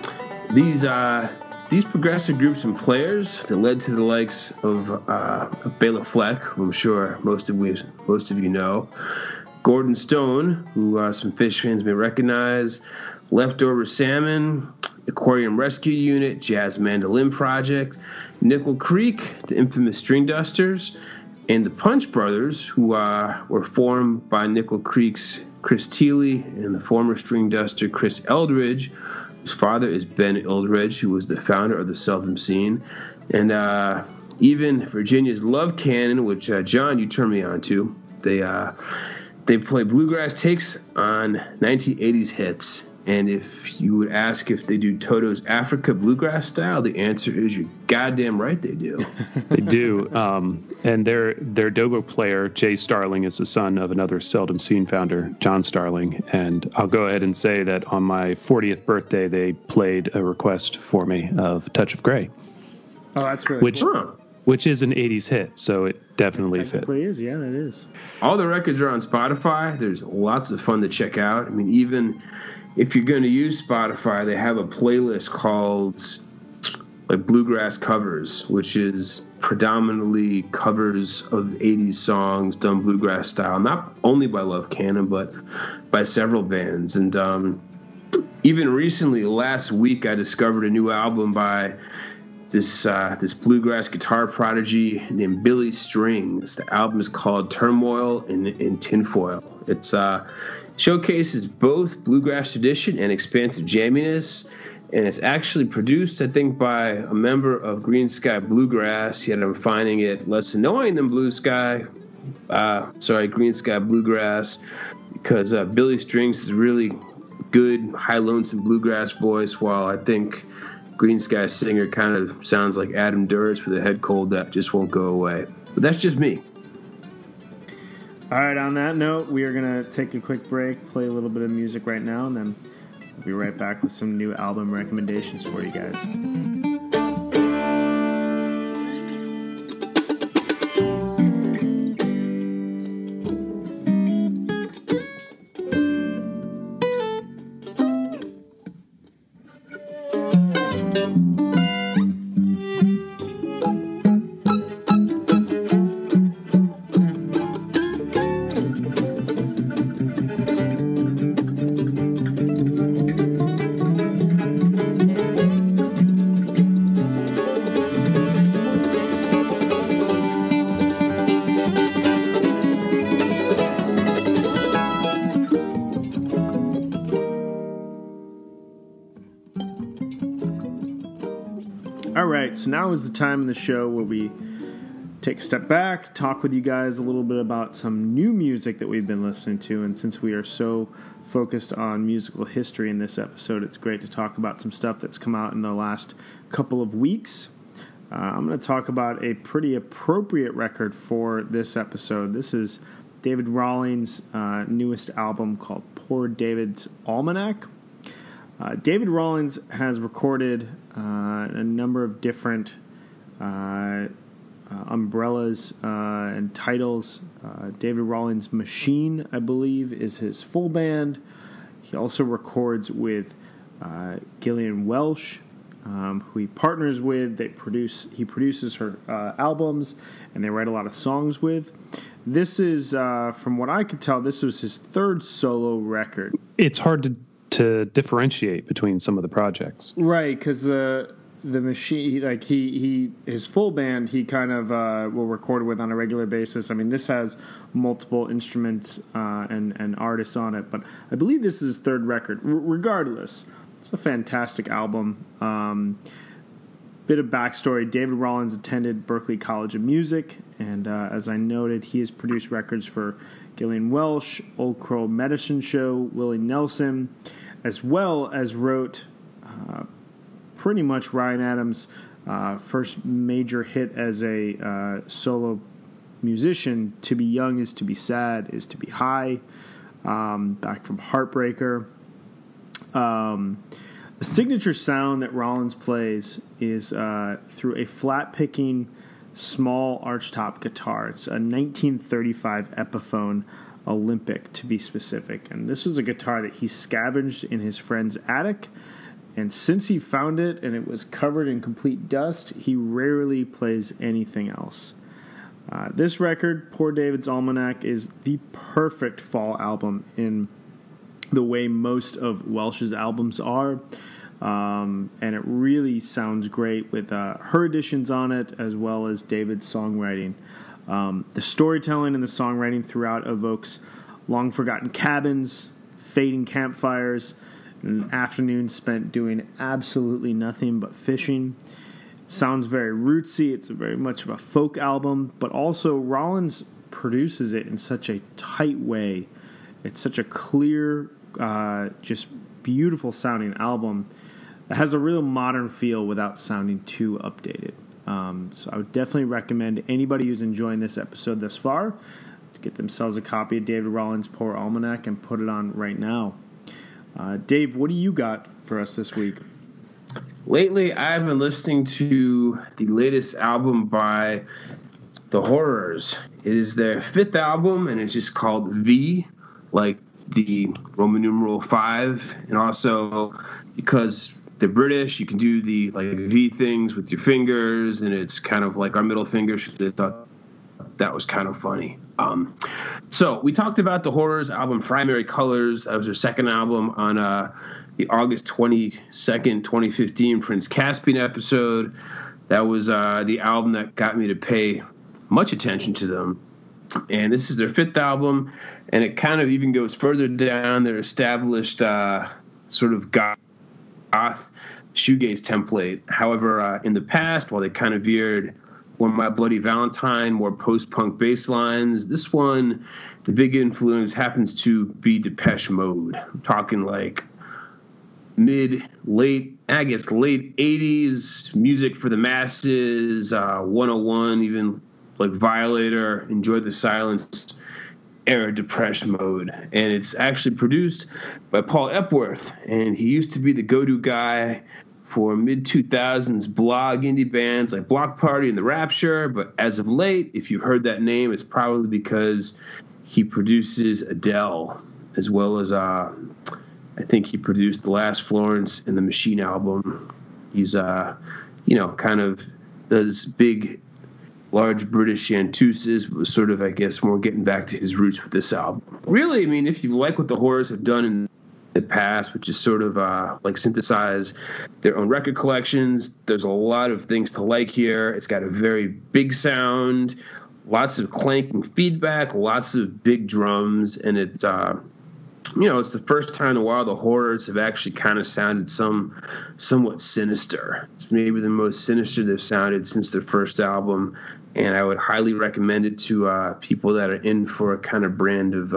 Speaker 1: these progressive groups and players that led to the likes of Bela Fleck, who I'm sure most of you know, Gordon Stone, who some Phish fans may recognize, Leftover Salmon, Aquarium Rescue Unit, Jazz Mandolin Project, Nickel Creek, the infamous String Dusters, and the Punch Brothers, who were formed by Nickel Creek's Chris Thile and the former String Duster Chris Eldridge, whose father is Ben Eldridge, who was the founder of the Seldom Scene, and even Virginia's Love Cannon, which John, you turned me on to. They play bluegrass takes on 1980s hits. And if you would ask if they do Toto's Africa bluegrass style, the answer is you're goddamn right they do.
Speaker 3: They do. And their Dogo player, Jay Starling, is the son of another Seldom Scene founder, John Starling. And I'll go ahead and say that on my 40th birthday, they played a request for me of Touch of Grey.
Speaker 2: Oh, that's really cool.
Speaker 3: Which is an 80s hit, so it definitely fit.
Speaker 2: It is, yeah, it is.
Speaker 1: All the records are on Spotify. There's lots of fun to check out. I mean, even if you're going to use Spotify, they have a playlist called like Bluegrass Covers, which is predominantly covers of 80s songs done bluegrass style, not only by Love Cannon, but by several bands. And even recently, last week, I discovered a new album by this bluegrass guitar prodigy named Billy Strings. The album is called Turmoil in Tinfoil. It showcases both bluegrass tradition and expansive jamminess, and it's actually produced, I think, by a member of Green Sky Bluegrass, yet I'm finding it less annoying than Green Sky Bluegrass, because Billy Strings is really good, high lonesome bluegrass voice, while I think Green Sky singer kind of sounds like Adam Duritz with a head cold that just won't go away. But that's just me.
Speaker 2: All right, on that note, we are going to take a quick break, play a little bit of music right now, and then we'll be right back with some new album recommendations for you guys. So now is the time in the show where we take a step back, talk with you guys a little bit about some new music that we've been listening to. And since we are so focused on musical history in this episode, it's great to talk about some stuff that's come out in the last couple of weeks. I'm going to talk about a pretty appropriate record for this episode. This is David Rawlings' newest album called Poor David's Almanac. David Rawlings has recorded a number of different umbrellas and titles. David Rawlings Machine, I believe, is his full band. He also records with Gillian Welsh, who he partners with. He produces her albums, and they write a lot of songs with. This is, from what I could tell, this was his third solo record.
Speaker 3: It's hard to differentiate between some of the projects,
Speaker 2: right? Because the Machine, like his full band, he kind of will record with on a regular basis. I mean, this has multiple instruments and artists on it, but I believe this is his third record. Regardless, it's a fantastic album. Bit of backstory: David Rawlings attended Berklee College of Music, and as I noted, he has produced records for Gillian Welsh, Old Crow Medicine Show, Willie Nelson, as well as wrote pretty much Ryan Adams' first major hit as a solo musician. To Be Young is to Be Sad is to Be High, back from Heartbreaker. The signature sound that Rawlings plays is through a flat-picking, small archtop guitar. It's a 1935 Epiphone Olympic, to be specific. And this was a guitar that he scavenged in his friend's attic And since he found it and it was covered in complete dust, he rarely plays anything else. This record, Poor David's Almanac, is the perfect fall album in the way most of Welsh's albums are. And it really sounds great with her additions on it, as well as David's songwriting. The storytelling and the songwriting throughout evokes long-forgotten cabins, fading campfires, and an afternoon spent doing absolutely nothing but fishing. It sounds very rootsy. It's very much of a folk album, but also Rollins produces it in such a tight way. It's such a clear, just beautiful sounding album that has a real modern feel without sounding too updated. So I would definitely recommend anybody who's enjoying this episode thus far to get themselves a copy of David Rollins' Poor Almanac and put it on right now. Dave, what do you got for us this week?
Speaker 1: Lately, I've been listening to the latest album by The Horrors. It is their 5th album, and it's just called V, like the Roman numeral 5. And also, because they're British, you can do the like V things with your fingers, and it's kind of like our middle finger. They thought that was kind of funny. So we talked about The Horrors album Primary Colors. That was their 2nd album on the August 22nd, 2015 Prince Caspian episode. That was the album that got me to pay much attention to them. And this is their 5th album, and it kind of even goes further down their established sort of goth shoegaze template. However, in the past, while they kind of veered more My Bloody Valentine, more post-punk bass lines, this one, the big influence happens to be Depeche Mode. I'm talking like late 80s music for the masses, 101, even like Violator, Enjoy the Silence era Depeche Mode. And it's actually produced by Paul Epworth, and he used to be the go-to guy for mid-2000s blog indie bands like Block Party and The Rapture. But as of late, if you've heard that name, it's probably because he produces Adele, as well as I think he produced the last Florence and the Machine album. He's kind of those big, large British chanteuses, but was sort of, I guess, more getting back to his roots with this album. Really, I mean, if you like what the Horrors have done in the past, which is sort of like synthesize their own record collections, there's a lot of things to like here. It's got a very big sound, lots of clanking feedback, lots of big drums, and it's the first time in a while the Horrors have actually kind of sounded somewhat sinister. It's maybe the most sinister they've sounded since their first album, and I would highly recommend it to people that are in for a kind of brand of,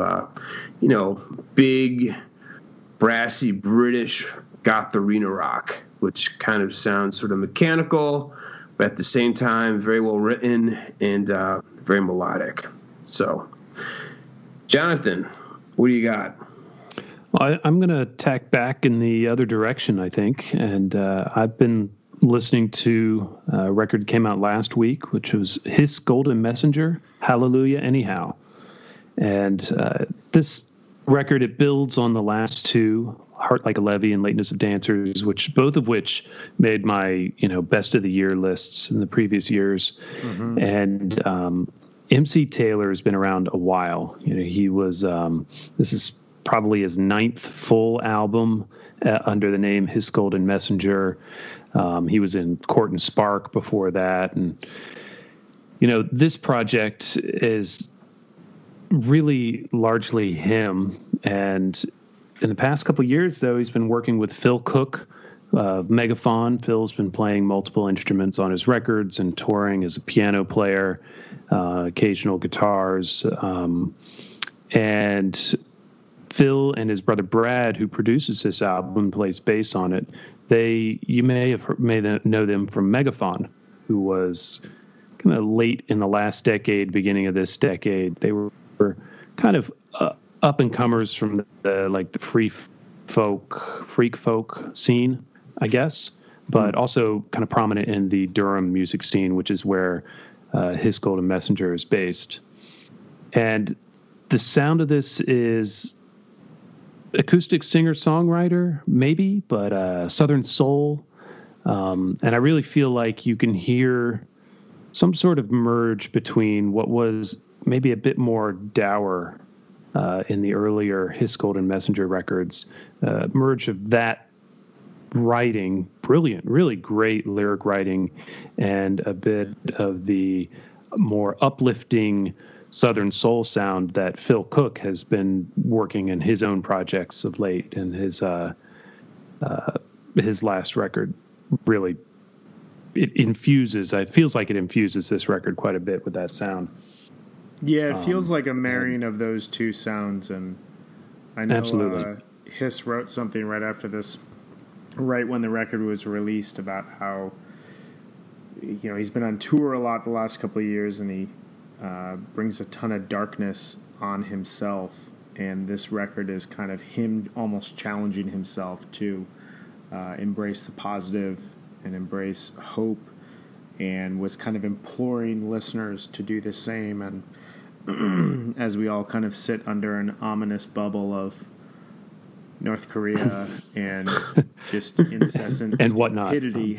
Speaker 1: big, brassy British goth arena rock, which kind of sounds sort of mechanical, but at the same time very well written and very melodic. So, Jonathan, what do you got?
Speaker 3: Well, I'm going to tack back in the other direction, I think. And I've been listening to a record that came out last week, which was Hiss Golden Messenger, Hallelujah Anyhow. And this record, it builds on the last two, Heart Like a Levee and Lateness of Dancers, both of which made my, best of the year lists in the previous years. Mm-hmm. And MC Taylor has been around a while. He was, this is probably his 9th full album under the name Hiss Golden Messenger. He was in Court and Spark before that. And, this project is really largely him. And in the past couple of years, though, he's been working with Phil Cook of Megafaun. Phil's been playing multiple instruments on his records and touring as a piano player, occasional guitars. And Phil and his brother Brad, who produces this album, plays bass on it. You may know them from Megafaun, who was kind of late in the last decade, beginning of this decade. They were kind of up and comers from the freak folk scene, I guess, but also kind of prominent in the Durham music scene, which is where Hiss Golden Messenger is based. And the sound of this is acoustic singer-songwriter, maybe, but Southern soul. And I really feel like you can hear some sort of merge between what was maybe a bit more dour in the earlier Hiss Golden Messenger records, merge of that writing, brilliant, really great lyric writing, and a bit of the more uplifting Southern soul sound that Phil Cook has been working in his own projects of late, and his last record really it feels like it infuses this record quite a bit with that sound.
Speaker 2: Yeah, it feels like a marrying of those two sounds, and I know
Speaker 3: absolutely.
Speaker 2: Hiss wrote something right after this, right when the record was released, about how he's been on tour a lot the last couple of years, and he brings a ton of darkness on himself, and this record is kind of him almost challenging himself to embrace the positive and embrace hope, and was kind of imploring listeners to do the same. And as we all kind of sit under an ominous bubble of North Korea and just incessant
Speaker 3: and whatnot,
Speaker 2: stupidity.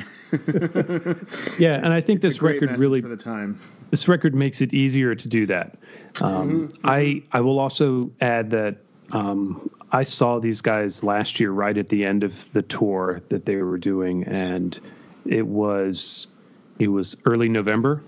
Speaker 3: Yeah, and I think this record really,
Speaker 2: for the time.
Speaker 3: This record makes it easier to do that. I will also add that I saw these guys last year right at the end of the tour that they were doing, and it was early November,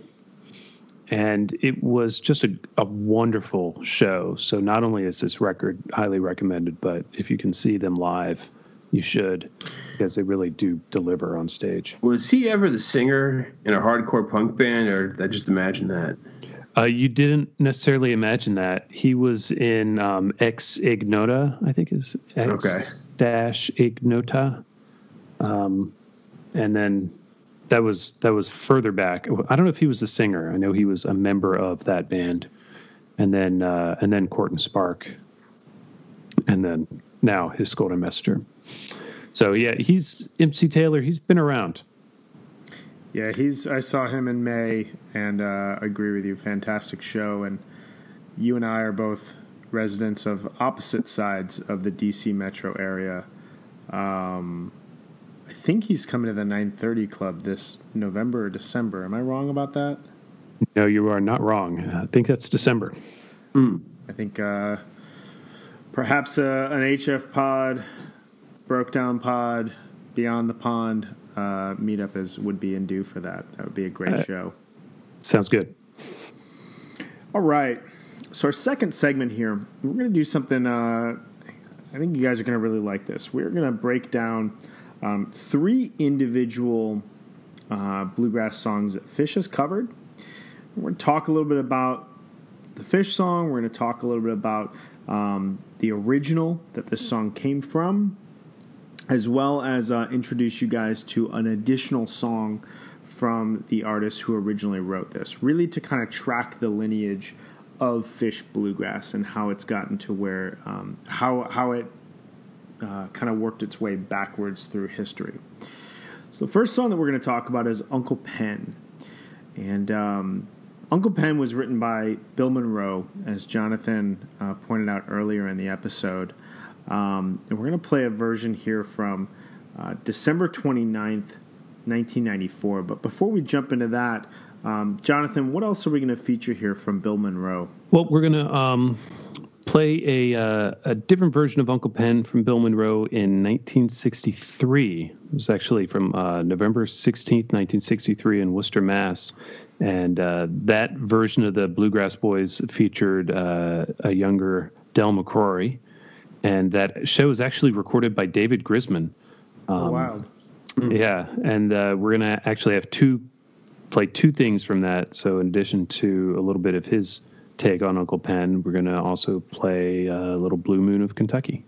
Speaker 3: and it was just a wonderful show. So not only is this record highly recommended, but if you can see them live, you should, because they really do deliver on stage.
Speaker 1: Was he ever the singer in a hardcore punk band, or did I just imagine that?
Speaker 3: You didn't necessarily imagine that. He was in Ex Ignota, I think is Ex-Ignota. And then that was further back. I don't know if he was the singer. I know he was a member of that band. And then Court and Spark. And then now Hiss Golden Messenger. So yeah, he's MC Taylor. He's been around.
Speaker 2: Yeah, I saw him in May, and agree with you. Fantastic show, and you and I are both residents of opposite sides of the DC metro area. I think he's coming to the 930 Club this November or December. Am I wrong about that?
Speaker 3: No, you are not wrong. I think that's December.
Speaker 2: I think perhaps an HF pod, Broke Down pod, Beyond the Pond meetup would be in due for that. That would be a great show.
Speaker 3: Sounds good.
Speaker 2: All right. So our second segment here, we're going to do something, I think you guys are going to really like this. We're going to break down 3 individual bluegrass songs that Phish has covered. We're going to talk a little bit about the Phish song. We're going to talk a little bit about the original that this song came from, as well as introduce you guys to an additional song from the artist who originally wrote this, really to kind of track the lineage of Phish bluegrass and how it's gotten to where, how it kind of worked its way backwards through history. So the first song that we're going to talk about is Uncle Pen. And Uncle Pen was written by Bill Monroe, as Jonathan pointed out earlier in the episode. And we're going to play a version here from December 29th, 1994. But before we jump into that, Jonathan, what else are we going to feature here from Bill Monroe?
Speaker 3: Well, we're going to play a different version of Uncle Pen from Bill Monroe in 1963. It was actually from November 16th, 1963 in Worcester, Mass. And that version of the Bluegrass Boys featured a younger Del McCrory. And that show was actually recorded by David Grisman.
Speaker 2: Wow.
Speaker 3: Yeah, and we're going to actually have play two things from that. So in addition to a little bit of his take on Uncle Pen, we're going to also play a little Blue Moon of Kentucky.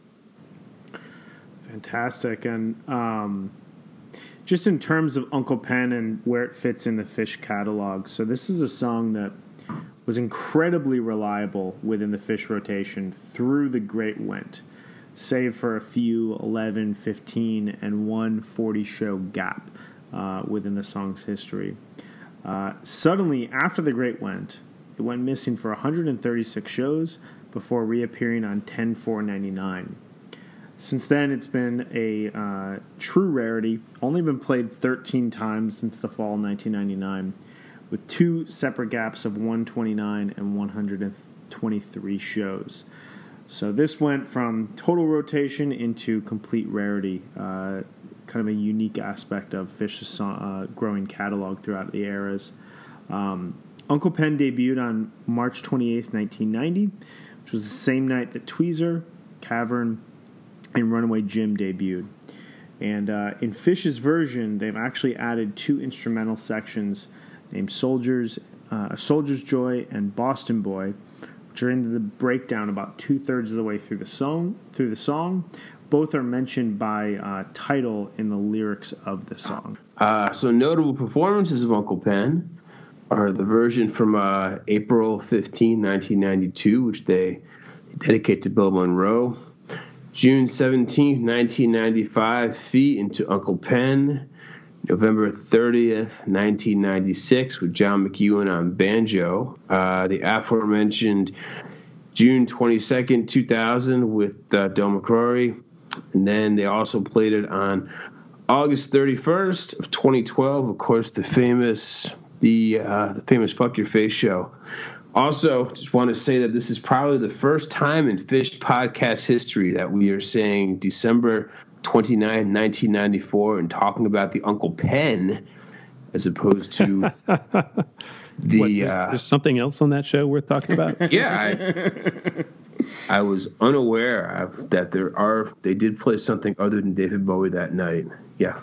Speaker 2: Fantastic. And just in terms of Uncle Pen and where it fits in the Phish catalog, so this is a song that was incredibly reliable within the Phish rotation through the Great Went, save for a few 11, 15, and 1 40-show gap within the song's history. Suddenly, after the Great Went, it went missing for 136 shows before reappearing on 10/4/99. Since then, it's been a true rarity, only been played 13 times since the fall of 1999, with 2 separate gaps of 129 and 123 shows. So this went from total rotation into complete rarity, kind of a unique aspect of Phish's growing catalog throughout the eras. Uncle Pen debuted on March 28th, 1990, which was the same night that Tweezer, Cavern, and Runaway Jim debuted. And in Phish's version, they've actually added 2 instrumental sections named Soldier's Joy and Boston Boy, which are in the breakdown about 2/3 of the way through the song. Both are mentioned by title in the lyrics of the song.
Speaker 1: So notable performances of Uncle Pen are the version from April 15, 1992, which they dedicate to Bill Monroe. June 17, 1995, Feet into Uncle Pen. November 30th, 1996, with John McEwen on banjo. The aforementioned June 22nd, 2000, with Del McCrory. And then they also played it on August 31st of 2012, of course, the famous Fuck Your Face show. Also, just want to say that this is probably the first time in Phish podcast history that we are saying December 29, 1994, and talking about the Uncle Pen as opposed to
Speaker 3: there's something else on that show worth talking about?
Speaker 1: Yeah, I was unaware that they did play something other than David Bowie that night. Yeah,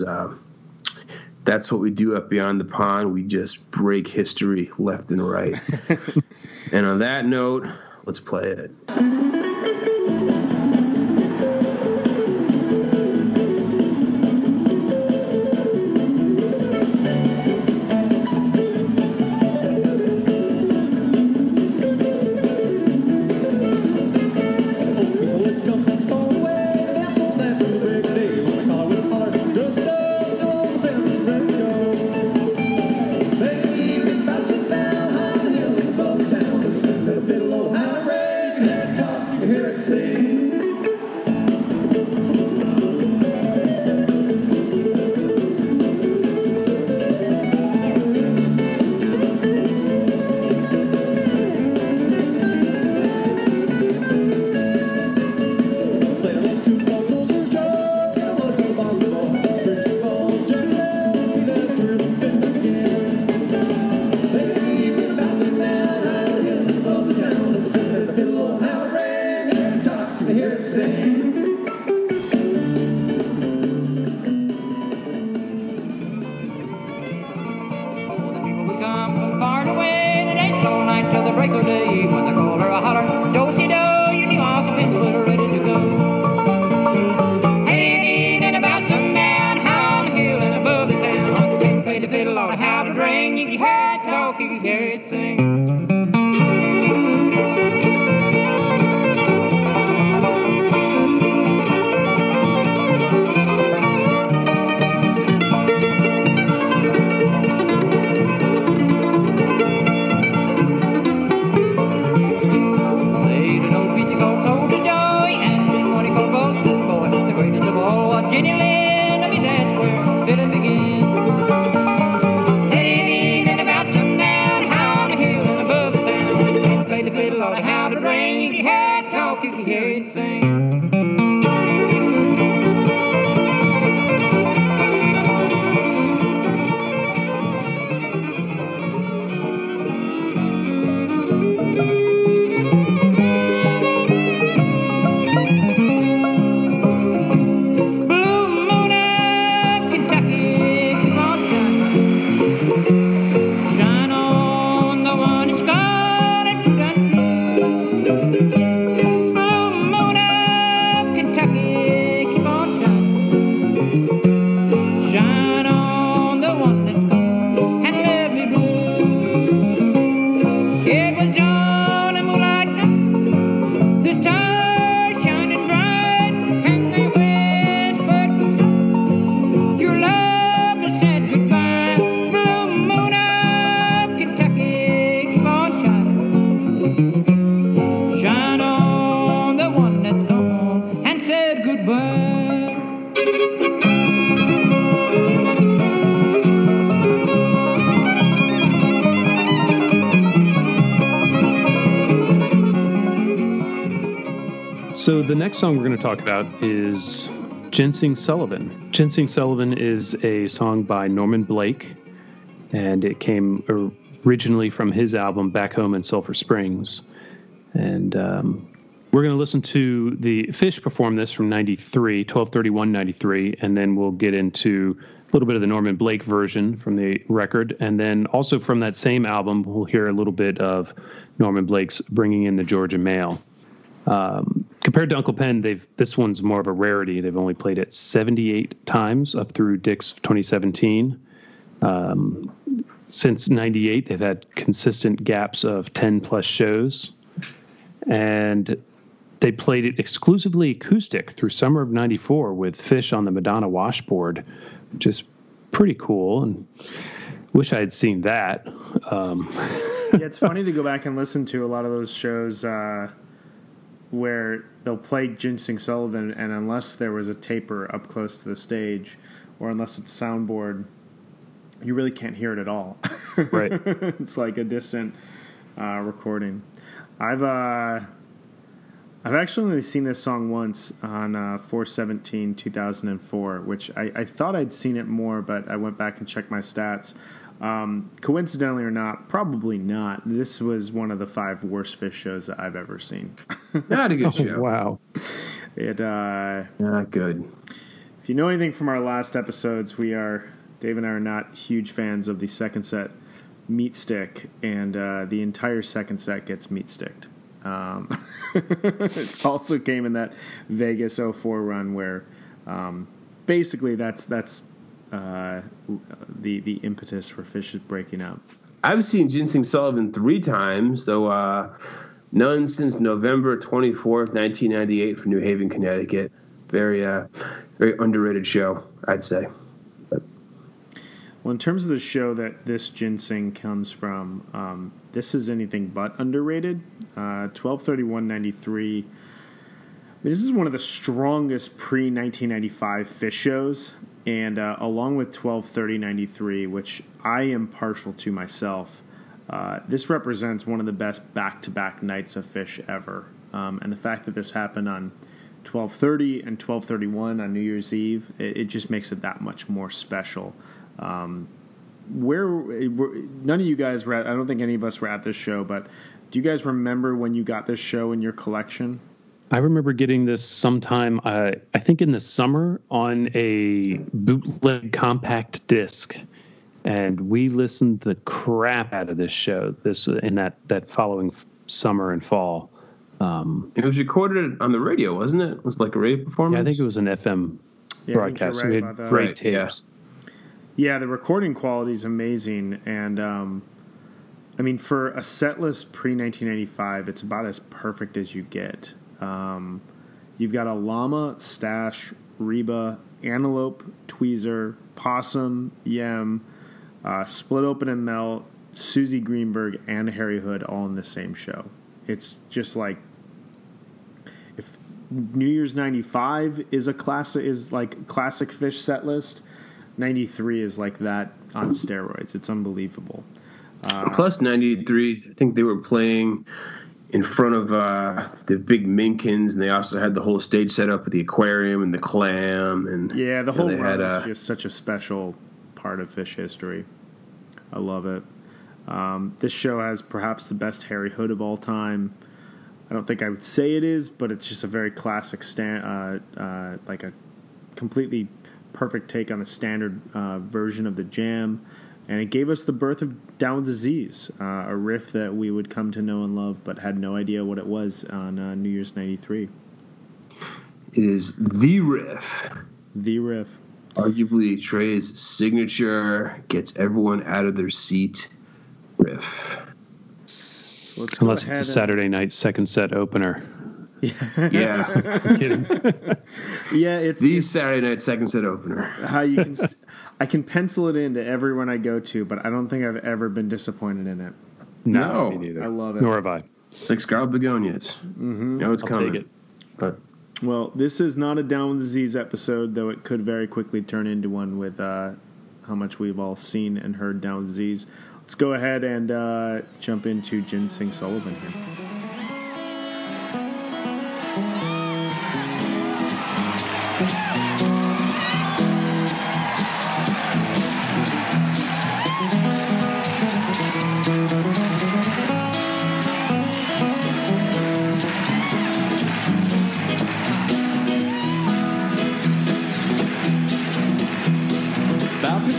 Speaker 1: that's what we do up Beyond the Pond. We just break history left and right. And on that note, let's play it.
Speaker 4: About sundown, how on the hill
Speaker 3: So the next song we're going to talk about is Ginseng Sullivan. Ginseng Sullivan is a song by Norman Blake, and it came originally from his album Back Home in Sulphur Springs. And we're going to listen to the Fish perform this from 93, 12/31/93, and then we'll get into a little bit of the Norman Blake version from the record. And then also from that same album, we'll hear a little bit of Norman Blake's Bringing in the Georgia Mail. Compared to Uncle Pen, this one's more of a rarity. They've only played it 78 times up through Dick's 2017. Since 98, they've had consistent gaps of 10-plus shows. And they played it exclusively acoustic through summer of 94 with Fish on the Madonna washboard, which is pretty cool. And wish I had seen that.
Speaker 2: Yeah, it's funny to go back and listen to a lot of those shows where they'll play Ginseng Sullivan, and unless there was a taper up close to the stage, or unless it's soundboard, you really can't hear it at all.
Speaker 3: Right.
Speaker 2: It's like a distant recording. I've actually only seen this song once on 4/17/2004, which I thought I'd seen it more, but I went back and checked my stats. Coincidentally or not, probably not. This was one of the 5 worst Fish shows that I've ever seen.
Speaker 1: Not a good show.
Speaker 3: Wow.
Speaker 1: Not good.
Speaker 2: If you know anything from our last episodes, Dave and I are not huge fans of the second set meat stick, and the entire second set gets meat sticked. It also came in that Vegas 04 run where basically that's the impetus for Fish's breaking up.
Speaker 1: I've seen Ginseng Sullivan 3 times, though none since November 24th, 1998 from New Haven, Connecticut. Very underrated show, I'd say.
Speaker 2: Well, in terms of the show that this Ginseng comes from, this is anything but underrated. 12/31/93. This is one of the strongest pre-1995 Fish shows, and along with 12/30/93, which I am partial to myself, this represents one of the best back-to-back nights of Fish ever. And the fact that this happened on 12/30 and 12/31 on New Year's Eve, it just makes it that much more special. None of you guys were at, I don't think any of us were at this show, but do you guys remember when you got this show in your collection?
Speaker 3: I remember getting this sometime, I think in the summer, on a bootleg compact disc, and we listened the crap out of this show in that following summer and fall.
Speaker 1: It was recorded on the radio, wasn't it? It was like a radio performance?
Speaker 3: Yeah, I think it was an FM broadcast.
Speaker 2: Right,
Speaker 3: we had great tapes.
Speaker 2: Yeah, the recording quality is amazing, and I mean, for a set list pre-1995, it's about as perfect as you get. You've got a llama, stash, reba, antelope, tweezer, possum, yem, split open and melt, Susie Greenberg, and Harry Hood all in the same show. It's just like, if New Year's 95 is classic Fish set list, 93 is like that on steroids. It's unbelievable.
Speaker 1: Plus 93, I think they were playing in front of the big Minkins, and they also had the whole stage set up with the aquarium and the clam. And
Speaker 2: yeah, the whole run is just such a special part of Fish history. I love it. This show has perhaps the best Harry Hood of all time. I don't think I would say it is, but it's just a very classic, like a completely perfect take on the standard version of the jam. And it gave us the birth of Down Disease, a riff that we would come to know and love, but had no idea what it was on New Year's 93.
Speaker 1: It is the riff.
Speaker 2: The riff.
Speaker 1: Arguably Trey's signature, gets everyone out of their seat riff.
Speaker 2: So let's
Speaker 3: Unless it's a Saturday night second set opener.
Speaker 1: Yeah.
Speaker 3: I'm kidding.
Speaker 2: Yeah, it's
Speaker 1: the Saturday night second set opener.
Speaker 2: How you can I can pencil it into every one I go to, but I don't think I've ever been disappointed in it.
Speaker 3: No, me neither.
Speaker 2: I love it.
Speaker 3: Nor have I.
Speaker 1: It's like Scarlet Begonias.
Speaker 2: Mm-hmm.
Speaker 1: You know it's coming.
Speaker 3: Take it.
Speaker 1: But
Speaker 2: well, this is not a Down with Disease episode, though it could very quickly turn into one with how much we've all seen and heard Down with Disease. Let's go ahead and jump into Ginseng Sullivan here.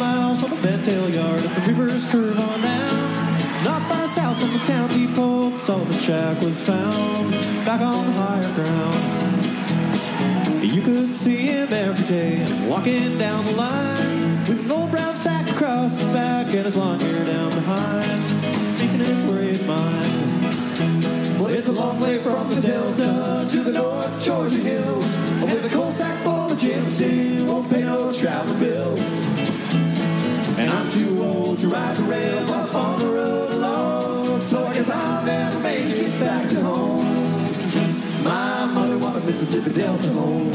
Speaker 5: miles from the Bentail yard at the river's curve on down. Not far south from the town depot, the Sullivan Shack was found, back on the higher ground. You could see him every day, walking down the line, with an old brown sack across his back and his long hair down behind, speaking his worried mind. Well, it's a long way from the Delta to the North Georgia hills, with a coal sack full of ginseng, won't pay no travel bills. And I'm too old to ride the rails off on the road alone, so I guess I'll never make it back to home. My mother wanted Mississippi Delta home.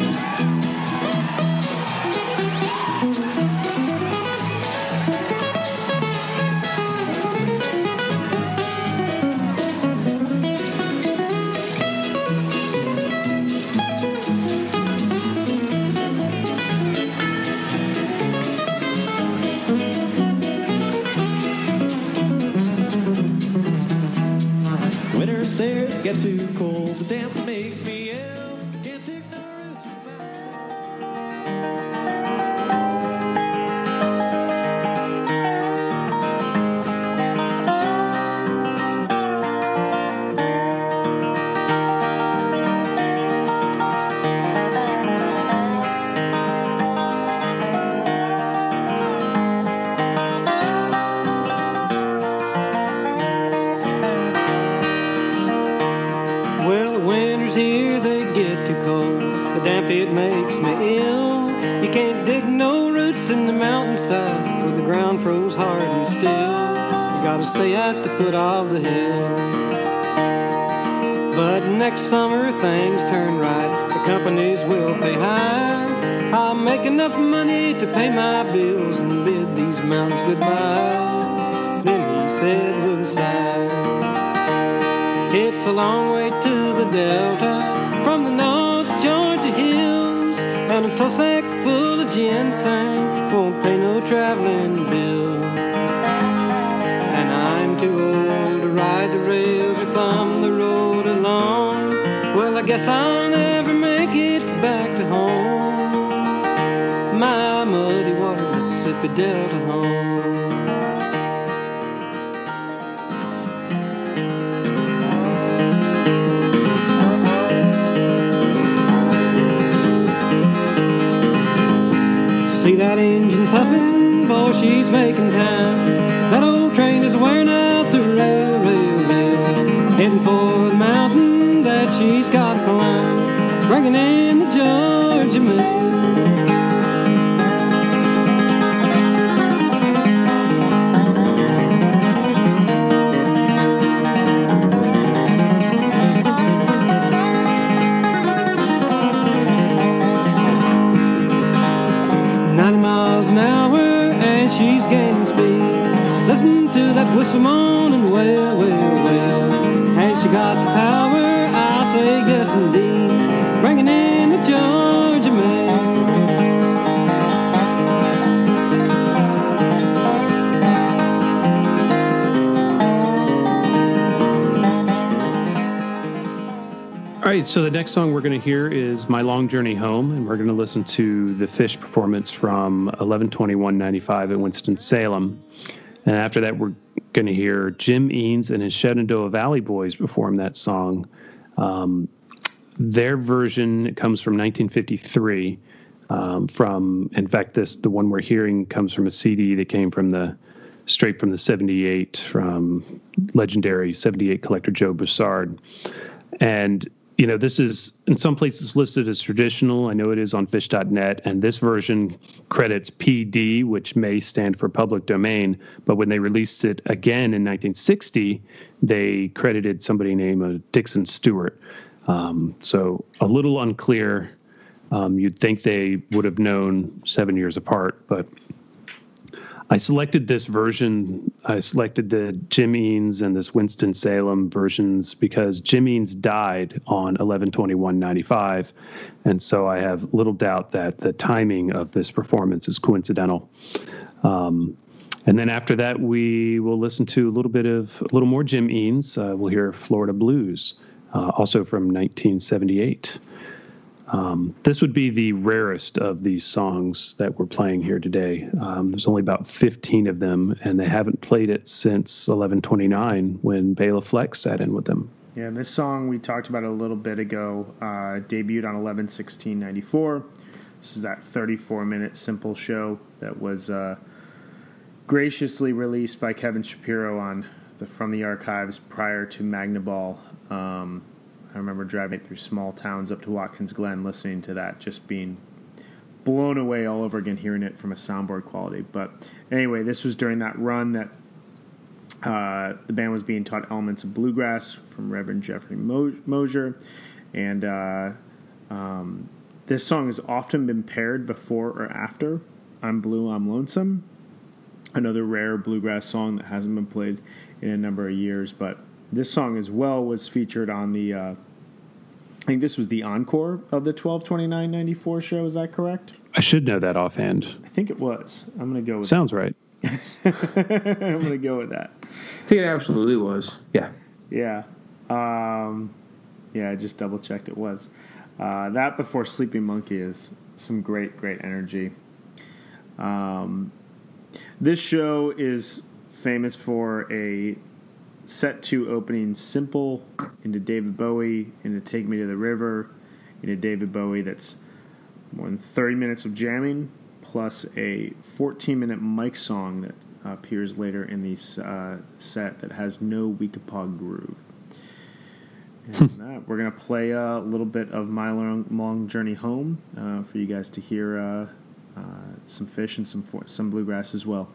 Speaker 5: Winter's there to get too cold, the damp makes me ill. Can't take no roots from
Speaker 6: Well, the winter's here, they get too cold. The damp, it makes me ill. You can't dig no roots in the mountainside where the ground froze hard and still. You gotta stay at the foot of the hill. But next summer things turn right. The companies will pay high. I'll make enough money to pay my bills and bid these mountains goodbye. Then he said with a sigh, it's a long way to the Delta from the North Georgia hills, and a tow sack full of ginseng won't pay no traveling bill. And I'm too old to ride the rails or thumb the road along. Well, I guess I'll never make it back to home. My muddy water Mississippi Delta home. See that engine puffin', boy, she's making time. That old train is wearing out the rail, heading for the mountain that she's got to climb, bringing in the Georgia mail. She's gaining speed. Listen to that whistle moaning, well, well, well. Has she got the power? I say yes indeed. Bringing in the Georgia mail.
Speaker 3: All right, so the next song we're going to hear is My Long Journey Home, and we're going to listen to the Fish performance from 11/21/95 at Winston-Salem. And after that, we're going to hear Jim Eanes and his Shenandoah Valley Boys perform that song. Their version comes from 1953. In fact, the one we're hearing comes from a CD that came straight from the 78, from legendary 78 collector Joe Broussard. And this is in some places listed as traditional. I know it is on Phish.net, and this version credits PD, which may stand for public domain. But when they released it again in 1960, they credited somebody named Dixon Stewart. So a little unclear. You'd think they would have known 7 years apart, but I selected this version. I selected the Jim Eanes and this Winston-Salem versions because Jim Eanes died on 11/21/95, and so I have little doubt that the timing of this performance is coincidental. And then after that, we will listen to a little more Jim Eanes. We'll hear Florida Blues, also from 1978. This would be the rarest of these songs that we're playing here today. There's only about 15 of them, and they haven't played it since 11/29 when Bela Fleck sat in with them.
Speaker 2: Yeah, this song we talked about a little bit ago, debuted on 11/16/94. This is that 34-minute simple show that was graciously released by Kevin Shapiro on From the Archives prior to Magnaball. I remember driving through small towns up to Watkins Glen, listening to that, just being blown away all over again, hearing it from a soundboard quality. But anyway, this was during that run that the band was being taught elements of bluegrass from Reverend Jeffrey Mosier. And this song has often been paired before or after I'm Blue, I'm Lonesome, another rare bluegrass song that hasn't been played in a number of years. But this song as well was featured on the, I think this was the encore of the 12/29/94 show. Is that correct?
Speaker 3: I should know that offhand.
Speaker 2: I think it was. I'm going to go with
Speaker 3: Sounds right.
Speaker 2: I'm going to go with that.
Speaker 1: I think it absolutely was. Yeah.
Speaker 2: Yeah. I just double-checked it was. That before Sleeping Monkey is some great, great energy. This show is famous for a set 2 opening simple into David Bowie, into Take Me to the River, into David Bowie that's more than 30 minutes of jamming, plus a 14-minute mic song that appears later in the set that has no Weekapaug groove. And we're going to play a little bit of My Long Journey Home for you guys to hear some Fish and some bluegrass as well.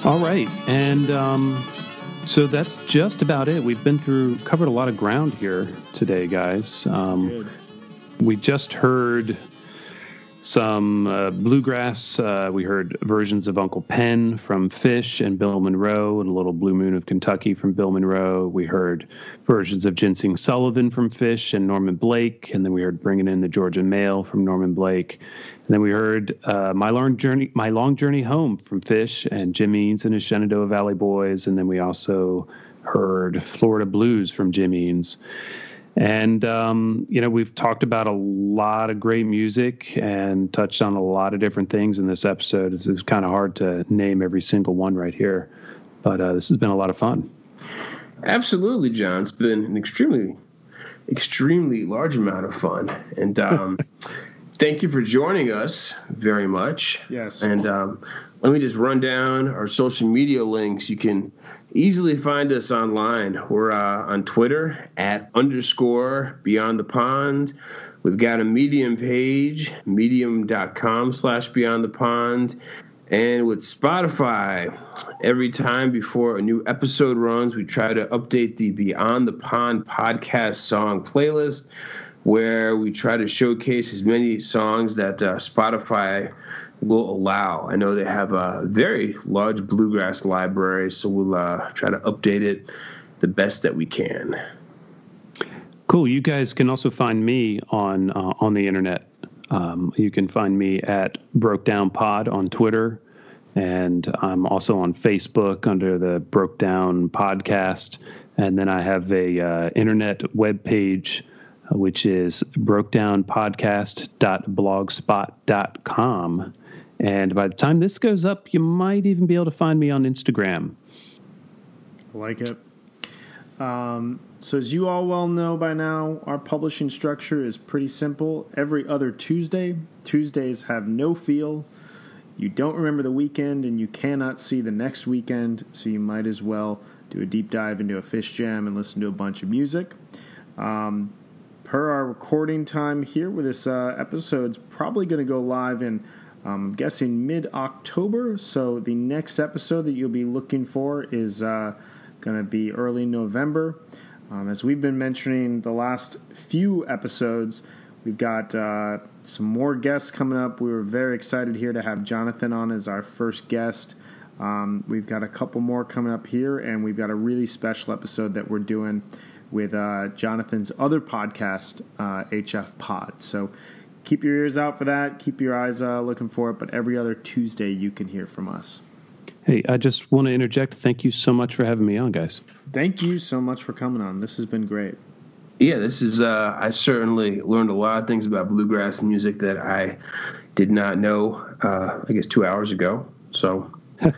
Speaker 3: All right, and so that's just about it. We've covered a lot of ground here today, guys.
Speaker 2: Good.
Speaker 3: We just heard some bluegrass. We heard versions of Uncle Pen from Fish and Bill Monroe, and a little Blue Moon of Kentucky from Bill Monroe. We heard versions of Ginseng Sullivan from Fish and Norman Blake, and then we heard Bringing in the Georgia Mail from Norman Blake. And then we heard My Long Journey Home from Fish and Jim Eanes and his Shenandoah Valley Boys. And then we also heard Florida Blues from Jim Eanes. And, we've talked about a lot of great music and touched on a lot of different things in this episode. It's kind of hard to name every single one right here. But this has been a lot of fun.
Speaker 1: Absolutely, John. It's been an extremely large amount of fun. And thank you for joining us very much.
Speaker 2: Yes.
Speaker 1: And let me just run down our social media links. You can easily find us online. We're on Twitter @_Beyond the Pond. We've got a Medium page, medium.com/Beyond the Pond. And with Spotify, every time before a new episode runs, we try to update the Beyond the Pond podcast song playlist, where we try to showcase as many songs that Spotify will allow. I know they have a very large bluegrass library, so we'll try to update it the best that we can.
Speaker 3: Cool. You guys can also find me on the internet. You can find me at Broke Down Pod on Twitter, and I'm also on Facebook under the Broke Down Podcast. And then I have a internet webpage, which is brokedownpodcast.blogspot.com. And by the time this goes up, you might even be able to find me on Instagram.
Speaker 2: I like it. So as you all well know by now, our publishing structure is pretty simple. Every other Tuesday. Tuesdays have no feel. You don't remember the weekend, and you cannot see the next weekend, so you might as well do a deep dive into a Fish Jam and listen to a bunch of music. Per our recording time here with this episode's probably going to go live in, I'm guessing, mid-October. So the next episode that you'll be looking for is going to be early November. As we've been mentioning the last few episodes, we've got some more guests coming up. We were very excited here to have Jonathan on as our first guest. We've got a couple more coming up here, and we've got a really special episode that we're doing with Jonathan's other podcast, HF Pod. So keep your ears out for that. Keep your eyes looking for it. But every other Tuesday, you can hear from us.
Speaker 3: Hey, I just want to interject. Thank you so much for having me on, guys.
Speaker 2: Thank you so much for coming on. This has been great.
Speaker 1: Yeah, this is, I certainly learned a lot of things about bluegrass music that I did not know, 2 hours ago. So
Speaker 2: I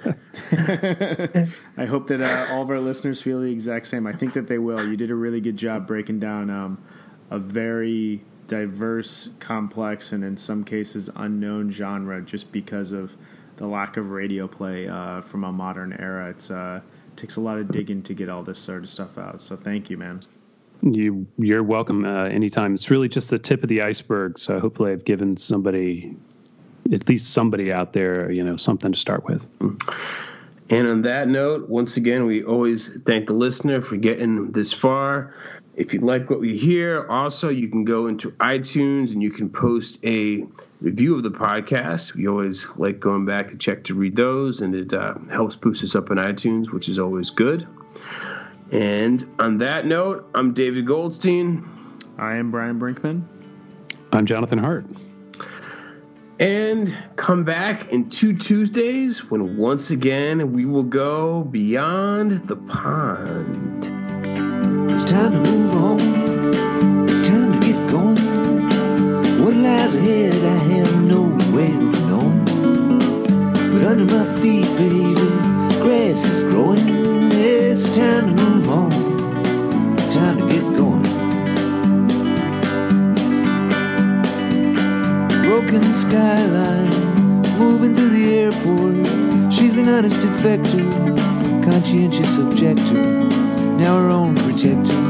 Speaker 2: hope that all of our listeners feel the exact same. I think that they will. You did a really good job breaking down a very diverse, complex, and in some cases unknown genre just because of the lack of radio play from a modern era. It takes a lot of digging to get all this sort of stuff out. So thank you, man.
Speaker 3: You're welcome anytime. It's really just the tip of the iceberg. So hopefully I've given at least somebody out there, something to start with.
Speaker 1: And on that note, once again, we always thank the listener for getting this far. If you like what we hear, also you can go into iTunes and you can post a review of the podcast. We always like going back to check to read those, and it helps boost us up on iTunes, which is always good. And on that note, I'm David Goldstein.
Speaker 2: I am Brian Brinkman.
Speaker 3: I'm Jonathan Hart.
Speaker 1: And come back in 2 Tuesdays when once again we will go beyond the pond.
Speaker 7: It's time to move on. It's time to get going. What lies ahead, I have no way of knowing. But under my feet, baby, grass is growing. It's time to move on. Time to get going. Broken skyline, moving through the airport. She's an honest defector, conscientious objector. Now her own protector.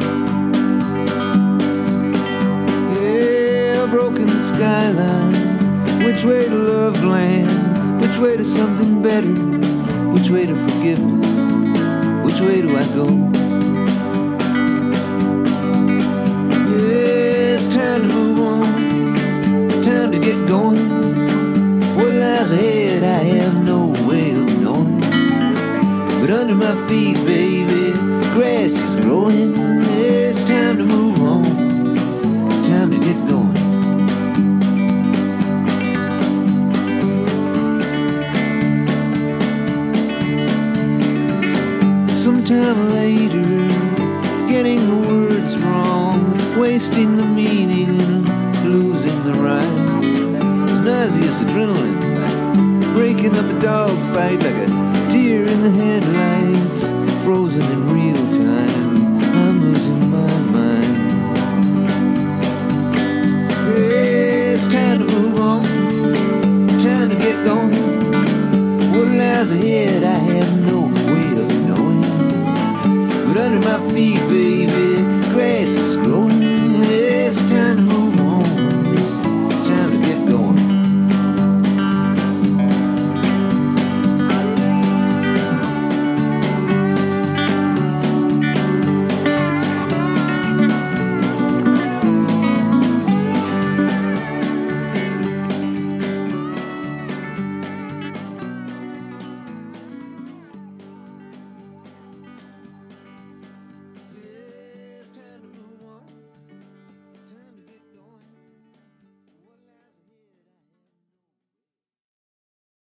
Speaker 7: Yeah, broken skyline. Which way to love land? Which way to something better? Which way to forgiveness? Which way do I go? Yeah, it's time to move on, time to get going. What lies ahead I have no way of knowing. But under my feet, baby, grass is growing. Yeah, it's time to move on, time to get going. Sometime later, getting the words wrong, wasting the meaning and losing the rhyme. It's nauseous adrenaline, breaking up a dogfight like a deer in the headlights, frozen in real time. I'm losing my mind. Yeah, it's time to move on, time to get going. What lies ahead I have no way of knowing. But under my feet, baby,